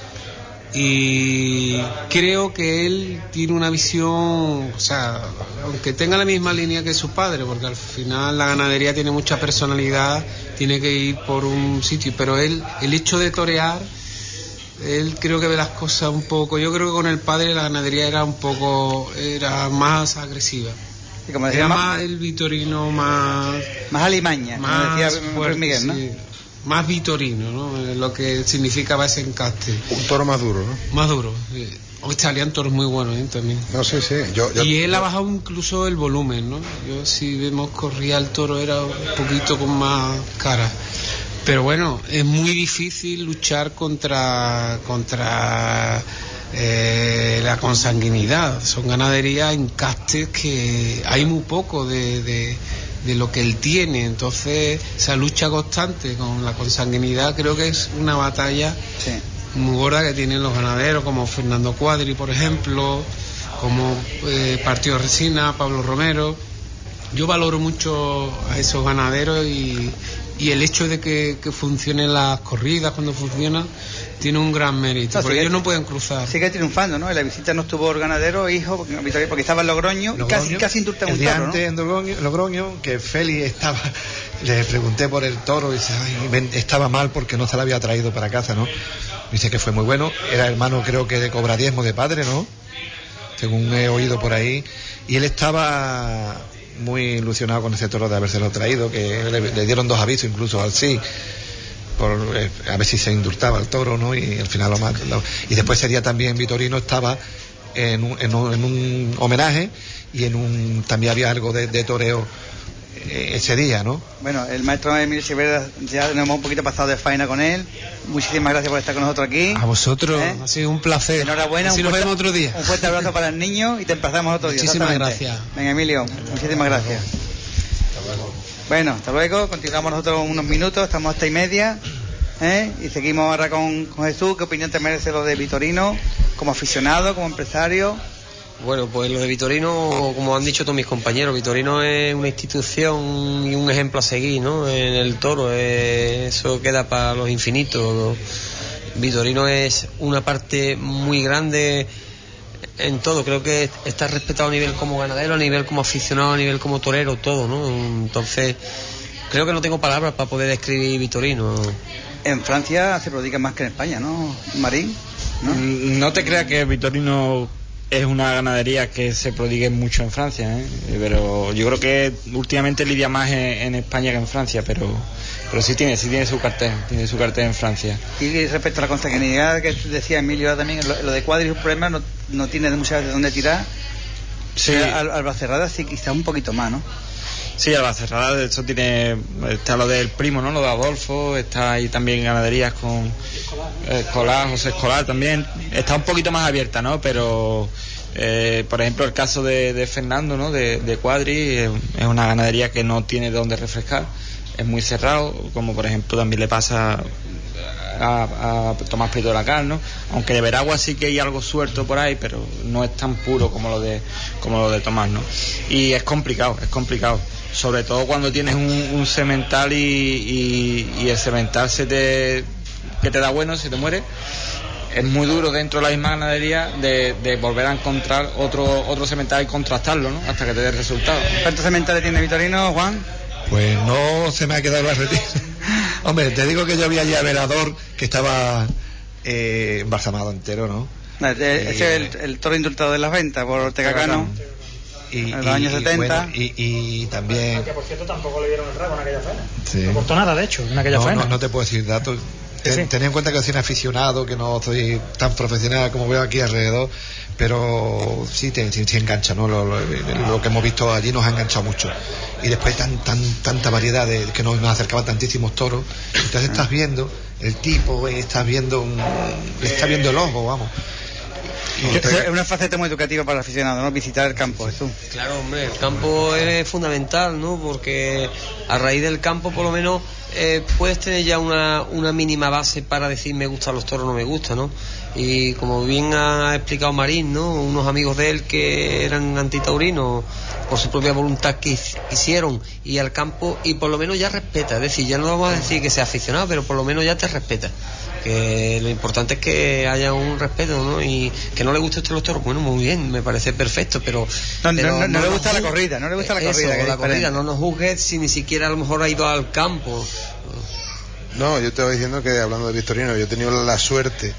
Y creo que él tiene una visión, o sea, aunque tenga la misma línea que su padre, porque al final la ganadería tiene mucha personalidad, tiene que ir por un sitio, pero el hecho de torear Él creo que ve las cosas un poco. Yo creo que con el padre la ganadería era más agresiva. Y como decía, era más el vitorino, más alimaña, más como decía fuerte, Miguel, ¿no? Sí. Más vitorino, ¿no? Lo que significaba ese encaste. Un toro más duro, ¿no? Más duro. Sí. Salían toros muy buenos, también. No, sí. Y él ha bajado incluso el volumen, ¿no? Yo, si vemos, corría el toro, era un poquito con más cara. Pero bueno, es muy difícil luchar contra la consanguinidad. Son ganaderías en castes que hay muy poco de lo que él tiene. Entonces, esa lucha constante con la consanguinidad creo que es una batalla muy gorda que tienen los ganaderos, como Fernando Cuadri, por ejemplo, como Partido Resina, Pablo Romero. Yo valoro mucho a esos ganaderos y el hecho de que funcionen las corridas cuando funcionan tiene un gran mérito, porque ellos no pueden cruzar. Sigue triunfando, ¿no? En la visita no estuvo el ganadero, hijo, porque estaba en Logroño y casi indulta un toro, ¿no? En Logroño, que Félix estaba, le pregunté por el toro y dice, estaba mal porque no se lo había traído para casa, ¿no? Dice que fue muy bueno, era hermano creo que de Cobradiezmo de padre, ¿no? Según he oído por ahí, y él estaba muy ilusionado con ese toro de habérselo traído, que le dieron 2 avisos incluso al sí, por a ver si se indultaba el toro, ¿no? Y al final y después ese día también Vitorino estaba en un homenaje y también había algo de toreo ese día, ¿no? Bueno, el maestro Emilio Silvera, ya nos hemos un poquito pasado de faena con él. Muchísimas gracias por estar con nosotros aquí. A vosotros, ha sido un placer. Enhorabuena. Nos vemos otro día. Un fuerte abrazo para el niño y te emplazamos otro día. Muchísimas gracias. Venga, Emilio, muchísimas gracias. Bueno, hasta luego. Continuamos nosotros unos minutos, estamos hasta y media. Y seguimos ahora con Jesús. ¿Qué opinión te merece lo de Vitorino como aficionado, como empresario? Bueno, pues lo de Vitorino, como han dicho todos mis compañeros, Vitorino es una institución y un ejemplo a seguir, ¿no? En el toro, eso queda para los infinitos, ¿no? Vitorino es una parte muy grande en todo, creo que está respetado a nivel como ganadero, a nivel como aficionado, a nivel como torero, todo, ¿no? Entonces, creo que no tengo palabras para poder describir Vitorino. En Francia se prodiga más que en España, ¿no, Marín? No te creas que Vitorino es una ganadería que se prodigue mucho en Francia, pero yo creo que últimamente lidia más en España que en Francia, pero sí tiene su cartel en Francia. Y respecto a la consanguinidad que decía Emilio también, lo de Cuadri es un problema, no tiene muchas de dónde tirar. Sí. Albacerrada sí quizá un poquito más, ¿no? Sí, Albacerrada de hecho está lo del primo, ¿no? Lo de Adolfo, está ahí también ganaderías con José Escolar también, está un poquito más abierta, ¿no? Pero por ejemplo el caso de Fernando, ¿no? De Cuadri, es una ganadería que no tiene dónde refrescar, es muy cerrado, como por ejemplo también le pasa a Tomás Prieto de la Cal, ¿no? Aunque de Veragua sí que hay algo suelto por ahí, pero no es tan puro como lo de Tomás, ¿no? Y es complicado, sobre todo cuando tienes un semental y el semental que te da bueno, se te muere. Es muy duro dentro de la misma ganadería de volver a encontrar otro semental y contrastarlo, ¿no? Hasta que te dé el resultado. ¿Cuántos sementales tiene Vitorino, Juan? Pues no se me ha quedado la retina. Hombre, te digo que yo había ya velador que estaba embalsamado entero, ¿no? Ese es el toro indultado de las ventas por Ortega Cano. En los años 70. Bueno, y también. Que por cierto tampoco le dieron el rabo en aquella faena. Sí. No aportó nada, de hecho, en aquella faena. No te puedo decir datos. Sí. Ten en cuenta que soy un aficionado, que no soy tan profesional como veo aquí alrededor, pero sí engancha, ¿no? Lo que hemos visto allí nos ha enganchado mucho. Y después tanta variedad que nos acercaban tantísimos toros. Entonces estás viendo el tipo, estás viendo el ojo, vamos. Es una faceta muy educativa para el aficionado, ¿no? Visitar el campo, eso. Claro, hombre, el campo es fundamental, ¿no? Porque a raíz del campo, por lo menos, puedes tener ya una mínima base para decir me gustan los toros, no me gustan, ¿no? Y como bien ha explicado Marín, ¿no? Unos amigos de él que eran antitaurinos por su propia voluntad que hicieron y al campo, y por lo menos ya respeta, es decir, ya no vamos a decir que sea aficionado, pero por lo menos ya te respeta. Que lo importante es que haya un respeto, ¿no? Y que no le guste usted los toros, bueno, muy bien, me parece perfecto, pero no le gusta la corrida, no le gusta la corrida, no nos juzgue si ni siquiera a lo mejor ha ido al campo. No, yo te voy diciendo que hablando de Victorino, yo he tenido la suerte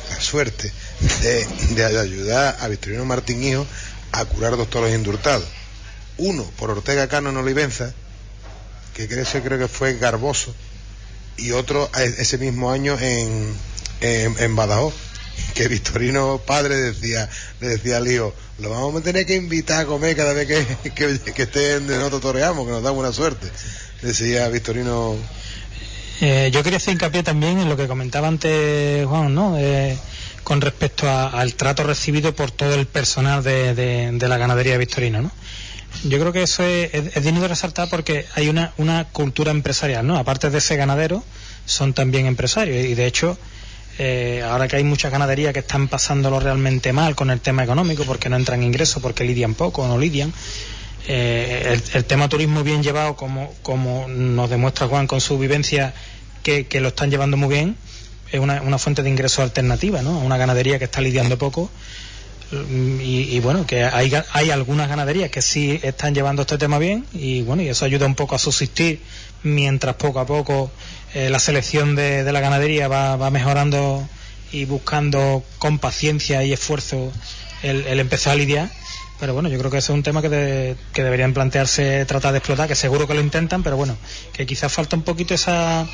la suerte de ayudar a Victorino Martín Hijo a curar 2 toros indultados. Uno por Ortega Cano en Olivenza, que creo que fue Garboso, y otro ese mismo año en Badajoz, que Victorino padre le decía al hijo: lo vamos a tener que invitar a comer cada vez que esté en nosotros toreamos, que nos da buena suerte, decía Victorino. Yo quería hacer hincapié también en lo que comentaba antes Juan, ¿no? Con respecto al trato recibido por todo el personal de la ganadería de Victorino, ¿no? Yo creo que eso es digno de resaltar, porque hay una cultura empresarial, ¿no? Aparte de ser ganaderos, son también empresarios, y de hecho ahora que hay muchas ganaderías que están pasándolo realmente mal con el tema económico, porque no entran ingresos, porque lidian poco o no lidian, el tema turismo bien llevado, como nos demuestra Juan con su vivencia, que lo están llevando muy bien, es una fuente de ingresos alternativa, ¿no? Una ganadería que está lidiando poco, y bueno, que hay algunas ganaderías que sí están llevando este tema bien, y bueno, y eso ayuda un poco a subsistir, mientras poco a poco la selección de la ganadería va mejorando y buscando con paciencia y esfuerzo el empezar a lidiar. Pero bueno, yo creo que ese es un tema que deberían plantearse, tratar de explotar, que seguro que lo intentan, pero bueno, que quizás falta un poquito esa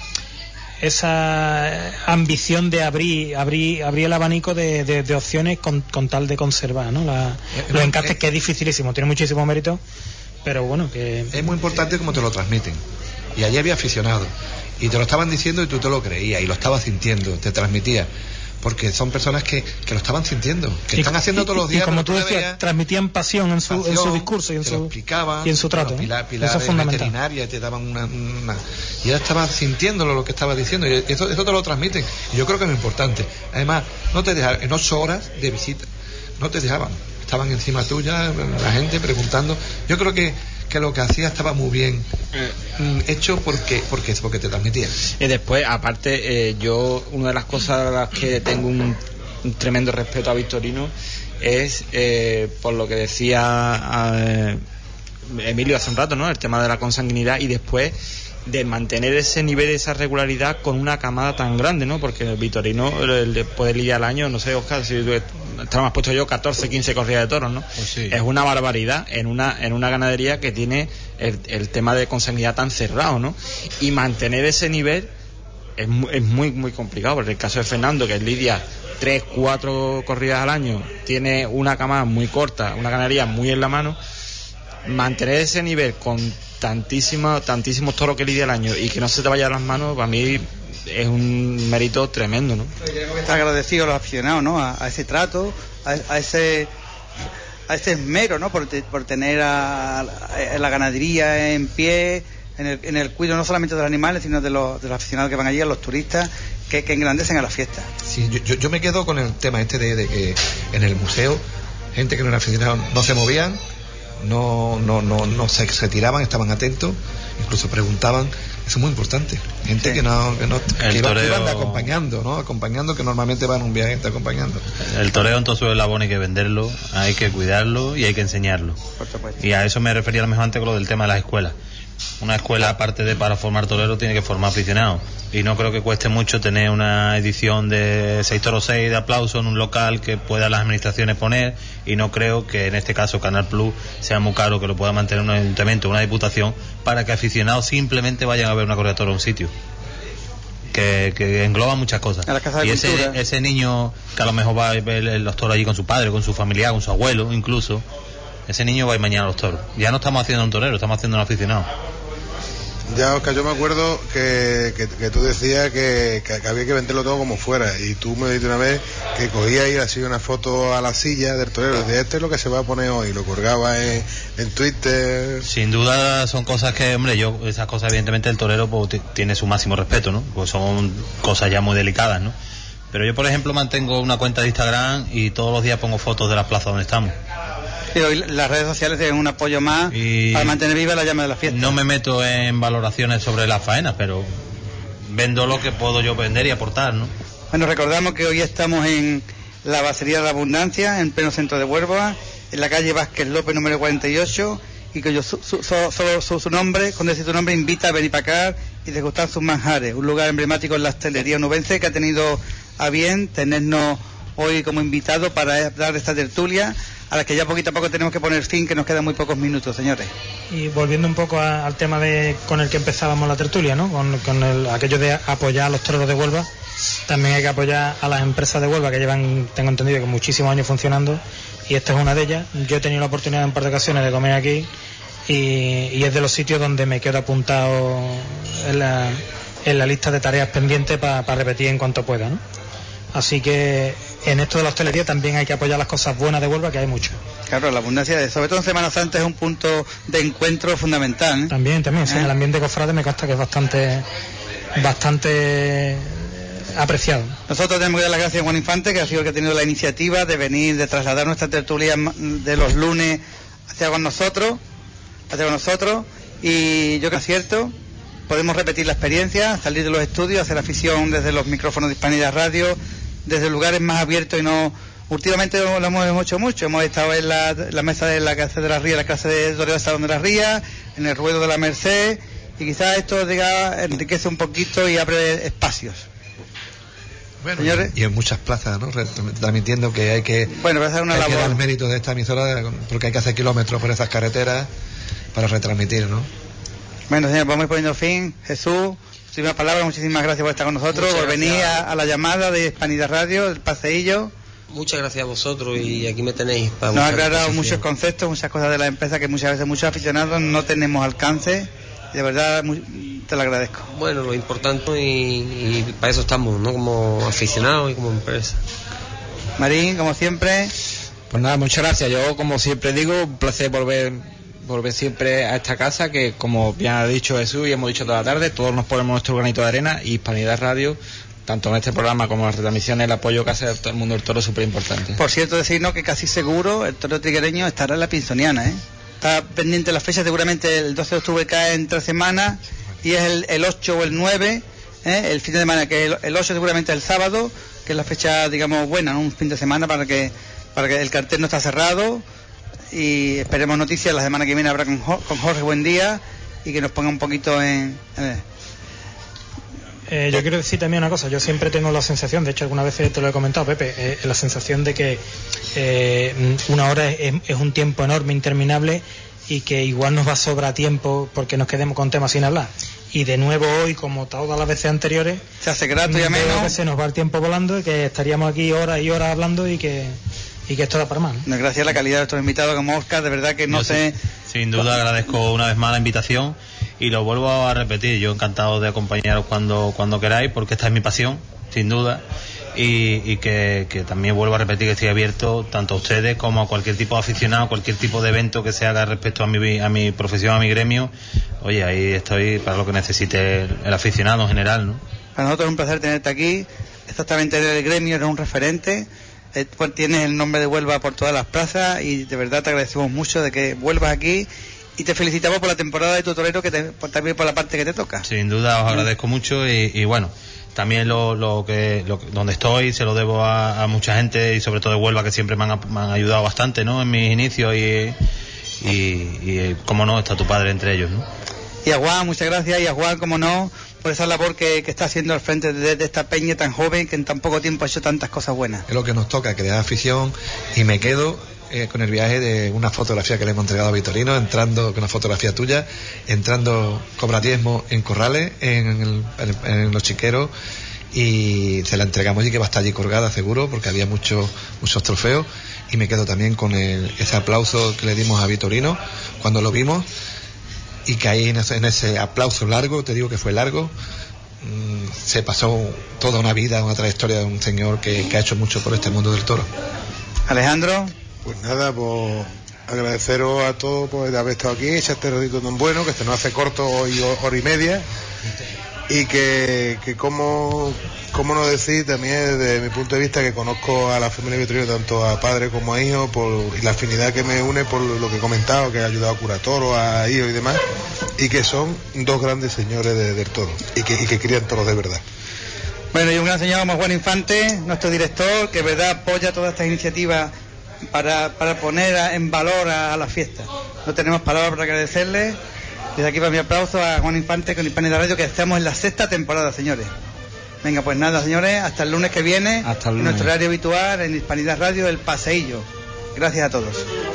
ambición de abrir el abanico de opciones con tal de conservar, ¿no? Los encartes, que es dificilísimo, tiene muchísimo mérito, pero bueno, que es muy importante cómo te lo transmiten. Y allí había aficionados y te lo estaban diciendo y tú te lo creías y lo estabas sintiendo, te transmitía, porque son personas que lo estaban sintiendo, que están haciendo todos los días, y como tú decías, transmitían pasión en su discurso y en su explicaban, y en su trato, pilares fundamental. Veterinarias te daban una y ya estabas sintiéndolo lo que estaba diciendo, y eso te lo transmiten, y yo creo que es muy importante. Además, no te dejaban en 8 horas de visita, no te dejaban, estaban encima tuya la gente preguntando. Yo creo que lo que hacía estaba muy bien hecho, porque te transmitía. Y después, aparte, yo, una de las cosas a las que tengo un tremendo respeto a Victorino es por lo que decía Emilio hace un rato, ¿no? El tema de la consanguinidad, y después de mantener ese nivel, esa regularidad con una camada tan grande, ¿no? Porque el Victorino puede lidiar al año, no sé, Oscar, si estamos puesto yo 14, 15 corridas de toros, ¿no? Pues sí. Es una barbaridad en una ganadería que tiene el tema de consanguinidad tan cerrado, ¿no? Y mantener ese nivel es muy, muy complicado, porque el caso de Fernando, que lidia 3, 4 corridas al año, tiene una camada muy corta, una ganadería muy en la mano, mantener ese nivel con tantísimos toros que lidia al año y que no se te vaya a las manos, para mí es un mérito tremendo, ¿no? Tenemos que estar agradecidos a los aficionados, ¿no? A ese trato, a ese esmero, ¿no? Por tener a la ganadería en pie, en el cuidado no solamente de los animales, sino de los aficionados que van allí, a los turistas que engrandecen a la fiesta. Sí, yo me quedo con el tema de que en el museo gente que no era aficionado no se movían, no se tiraban, estaban atentos, incluso preguntaban. Eso es muy importante. Gente sí. que iban acompañando, ¿no? Acompañando, que normalmente van un viaje acompañando. El toreo en todos sus eslabones hay que venderlo, hay que cuidarlo y hay que enseñarlo. Por supuesto. Y a eso me refería a lo mejor antes con lo del tema de las escuelas. Una escuela, aparte de para formar toreros, tiene que formar aficionados. Y no creo que cueste mucho tener una edición de 6 toros 6 de aplauso en un local que puedan las administraciones poner, y no creo que en este caso Canal Plus sea muy caro que lo pueda mantener un ayuntamiento o una diputación para que aficionados simplemente vayan a ver una corrida de toros a un sitio. Que engloba muchas cosas. Y ese niño que a lo mejor va a ver los toros allí con su padre, con su familiar, con su abuelo incluso, ese niño va a ir mañana a los toros. Ya no estamos haciendo un torero, estamos haciendo un aficionado. Ya, Oscar, yo me acuerdo que tú decías que había que venderlo todo como fuera, y tú me dijiste una vez que cogía y hacía una foto a la silla del torero, decía, este es lo que se va a poner hoy, lo colgaba en Twitter. Sin duda son cosas que, hombre, esas cosas evidentemente el torero pues, tiene su máximo respeto, ¿no? Pues son cosas ya muy delicadas, ¿no? Pero yo, por ejemplo, mantengo una cuenta de Instagram y todos los días pongo fotos de las plazas donde estamos. Y hoy las redes sociales tienen un apoyo más para mantener viva la llama de la fiesta. No me meto en valoraciones sobre las faenas, pero vendo lo que puedo yo vender y aportar, ¿no? Bueno, recordamos que hoy estamos en la Basería de la Abundancia, en pleno centro de Huelva, en la calle Vázquez López número 48, y que solo su nombre, con decir tu nombre, invita a venir para acá y degustar sus manjares. Un lugar emblemático en la hostelería onubense que ha tenido a bien tenernos hoy como invitado para dar esta tertulia a la que ya poquito a poco tenemos que poner fin, que nos quedan muy pocos minutos, señores. Y volviendo un poco al tema con el que empezábamos la tertulia, ¿no? Con aquello de apoyar a los toreros de Huelva, también hay que apoyar a las empresas de Huelva que llevan, tengo entendido, que muchísimos años funcionando, y esta es una de ellas. Yo he tenido la oportunidad en un par de ocasiones de comer aquí y es de los sitios donde me quedo apuntado en la lista de tareas pendientes para repetir en cuanto pueda, ¿no? Así que en esto de la hostelería también hay que apoyar las cosas buenas de Huelva, que hay mucho. Claro, la abundancia, sobre todo en Semana Santa, es un punto de encuentro fundamental, ¿eh? También, sí, el ambiente cofrade me consta que es bastante apreciado. Nosotros tenemos que dar las gracias a Juan Infante, que ha sido el que ha tenido la iniciativa de venir, de trasladar nuestra tertulia de los lunes hacia con nosotros, y yo creo que es cierto, podemos repetir la experiencia, salir de los estudios, hacer afición desde los micrófonos de Hispanidad Radio, desde lugares más abiertos y no... Últimamente lo hemos hecho mucho, hemos estado en la mesa de la Casa de la Ría, la clase de toreo de Salón de la Ría, en el ruedo de la Merced, y quizás esto enriquece un poquito y abre espacios. Bueno, señores, y en muchas plazas, ¿no? Transmitiendo que hay que dar el mérito de esta emisora, porque hay que hacer kilómetros por esas carreteras para retransmitir, ¿no? Bueno, señores, vamos a ir poniendo fin. Jesús, últimas palabras, muchísimas gracias por estar con nosotros, por venir a la llamada de Hispanidad Radio, del paseillo. Muchas gracias a vosotros, y aquí me tenéis para... Nos ha aclarado muchos conceptos, muchas cosas de la empresa que muchas veces muchos aficionados no tenemos alcance. De verdad, te lo agradezco. Bueno, lo importante, y para eso estamos, ¿no? Como aficionados y como empresa. Marín, como siempre. Pues nada, muchas gracias. Yo, como siempre digo, un placer volver siempre a esta casa, que como bien ha dicho Jesús y hemos dicho toda la tarde, todos nos ponemos nuestro granito de arena, y Hispanidad Radio, tanto en este programa como en las retransmisiones, el apoyo que hace a todo el mundo del toro es súper importante. Por cierto, decirnos que casi seguro el toro triguereño estará en la Pinzoniana, ¿eh? Está pendiente de la fecha, seguramente el 12 de octubre cae en 3 semanas, y es el 8 o el 9, el fin de semana, que el 8 seguramente es el sábado, que es la fecha, digamos, buena, ¿no? Un fin de semana para que el cartel no está cerrado, y esperemos noticias. La semana que viene habrá con Jorge Buendía, y que nos ponga un poquito en... Yo quiero decir también una cosa. Yo siempre tengo la sensación, de hecho alguna vez te lo he comentado, Pepe, la sensación de que una hora es un tiempo enorme, interminable, y que igual nos va a sobrar tiempo porque nos quedemos con temas sin hablar. Y de nuevo hoy, como todas las veces anteriores, se hace grato y ameno, que se nos va el tiempo volando, y que estaríamos aquí horas y horas hablando, y que esto da para más, ¿no? Gracias a la calidad de nuestros invitados como Oscar, de verdad que no sé... Sin duda agradezco una vez más la invitación, y lo vuelvo a repetir, yo encantado de acompañaros cuando queráis, porque esta es mi pasión, sin duda, y que también vuelvo a repetir que estoy abierto tanto a ustedes como a cualquier tipo de aficionado, cualquier tipo de evento que se haga respecto a mi profesión, a mi gremio. Oye, ahí estoy para lo que necesite el aficionado en general, ¿no? Para nosotros es un placer tenerte aquí, exactamente en el gremio, eres un referente, tienes el nombre de Huelva por todas las plazas, y de verdad te agradecemos mucho de que vuelvas aquí, y te felicitamos por la temporada de tu torero, también por la parte que te toca. Sin duda, os agradezco mucho, y bueno, también donde estoy se lo debo a mucha gente, y sobre todo de Huelva, que siempre me han ayudado bastante, ¿no? En mis inicios, y como no, está tu padre entre ellos, ¿no? Y a Juan, muchas gracias, y a Juan, como no, por esa labor que está haciendo al frente de esta peña tan joven, que en tan poco tiempo ha hecho tantas cosas buenas. Es lo que nos toca, crear afición, y me quedo con el viaje de una fotografía que le hemos entregado a Vitorino, entrando con una fotografía tuya, entrando cobra diezmo en Corrales, en los Chiqueros, y se la entregamos, y que va a estar allí colgada seguro, porque había muchos trofeos, y me quedo también con ese aplauso que le dimos a Vitorino cuando lo vimos, y que ahí en ese aplauso largo, te digo que fue largo, se pasó toda una vida, una trayectoria de un señor que ha hecho mucho por este mundo del toro. Alejandro. Pues nada, pues agradeceros a todos por haber estado aquí, este ratito tan bueno, que se nos hace corto hoy, hora y media, y que como no decir también desde mi punto de vista, que conozco a la familia Vitorino tanto a padre como a hijo, y la afinidad que me une por lo que he comentado, que ha ayudado a curatoros, a hijos y demás, y que son dos grandes señores del toro, y que crían toros de verdad. Bueno, y un gran señor como Juan Infante, nuestro director, que de verdad apoya todas estas iniciativas para poner en valor a la fiesta. No tenemos palabras para agradecerle. Desde aquí va mi aplauso a Juan Infante con Hispanidad Radio, que estamos en la 6ª temporada, señores. Venga, pues nada, señores, hasta el lunes que viene. Hasta el lunes. En nuestro horario habitual, en Hispanidad Radio, El Paseillo. Gracias a todos.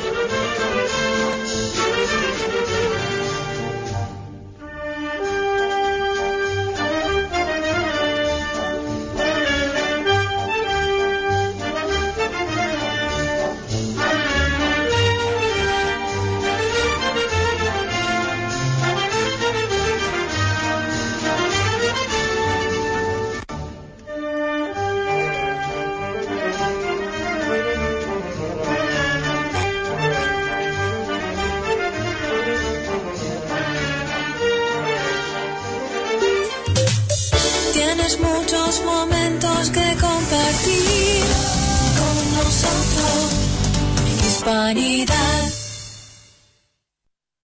Tienes muchos momentos que compartir con nosotros en Hispanidad.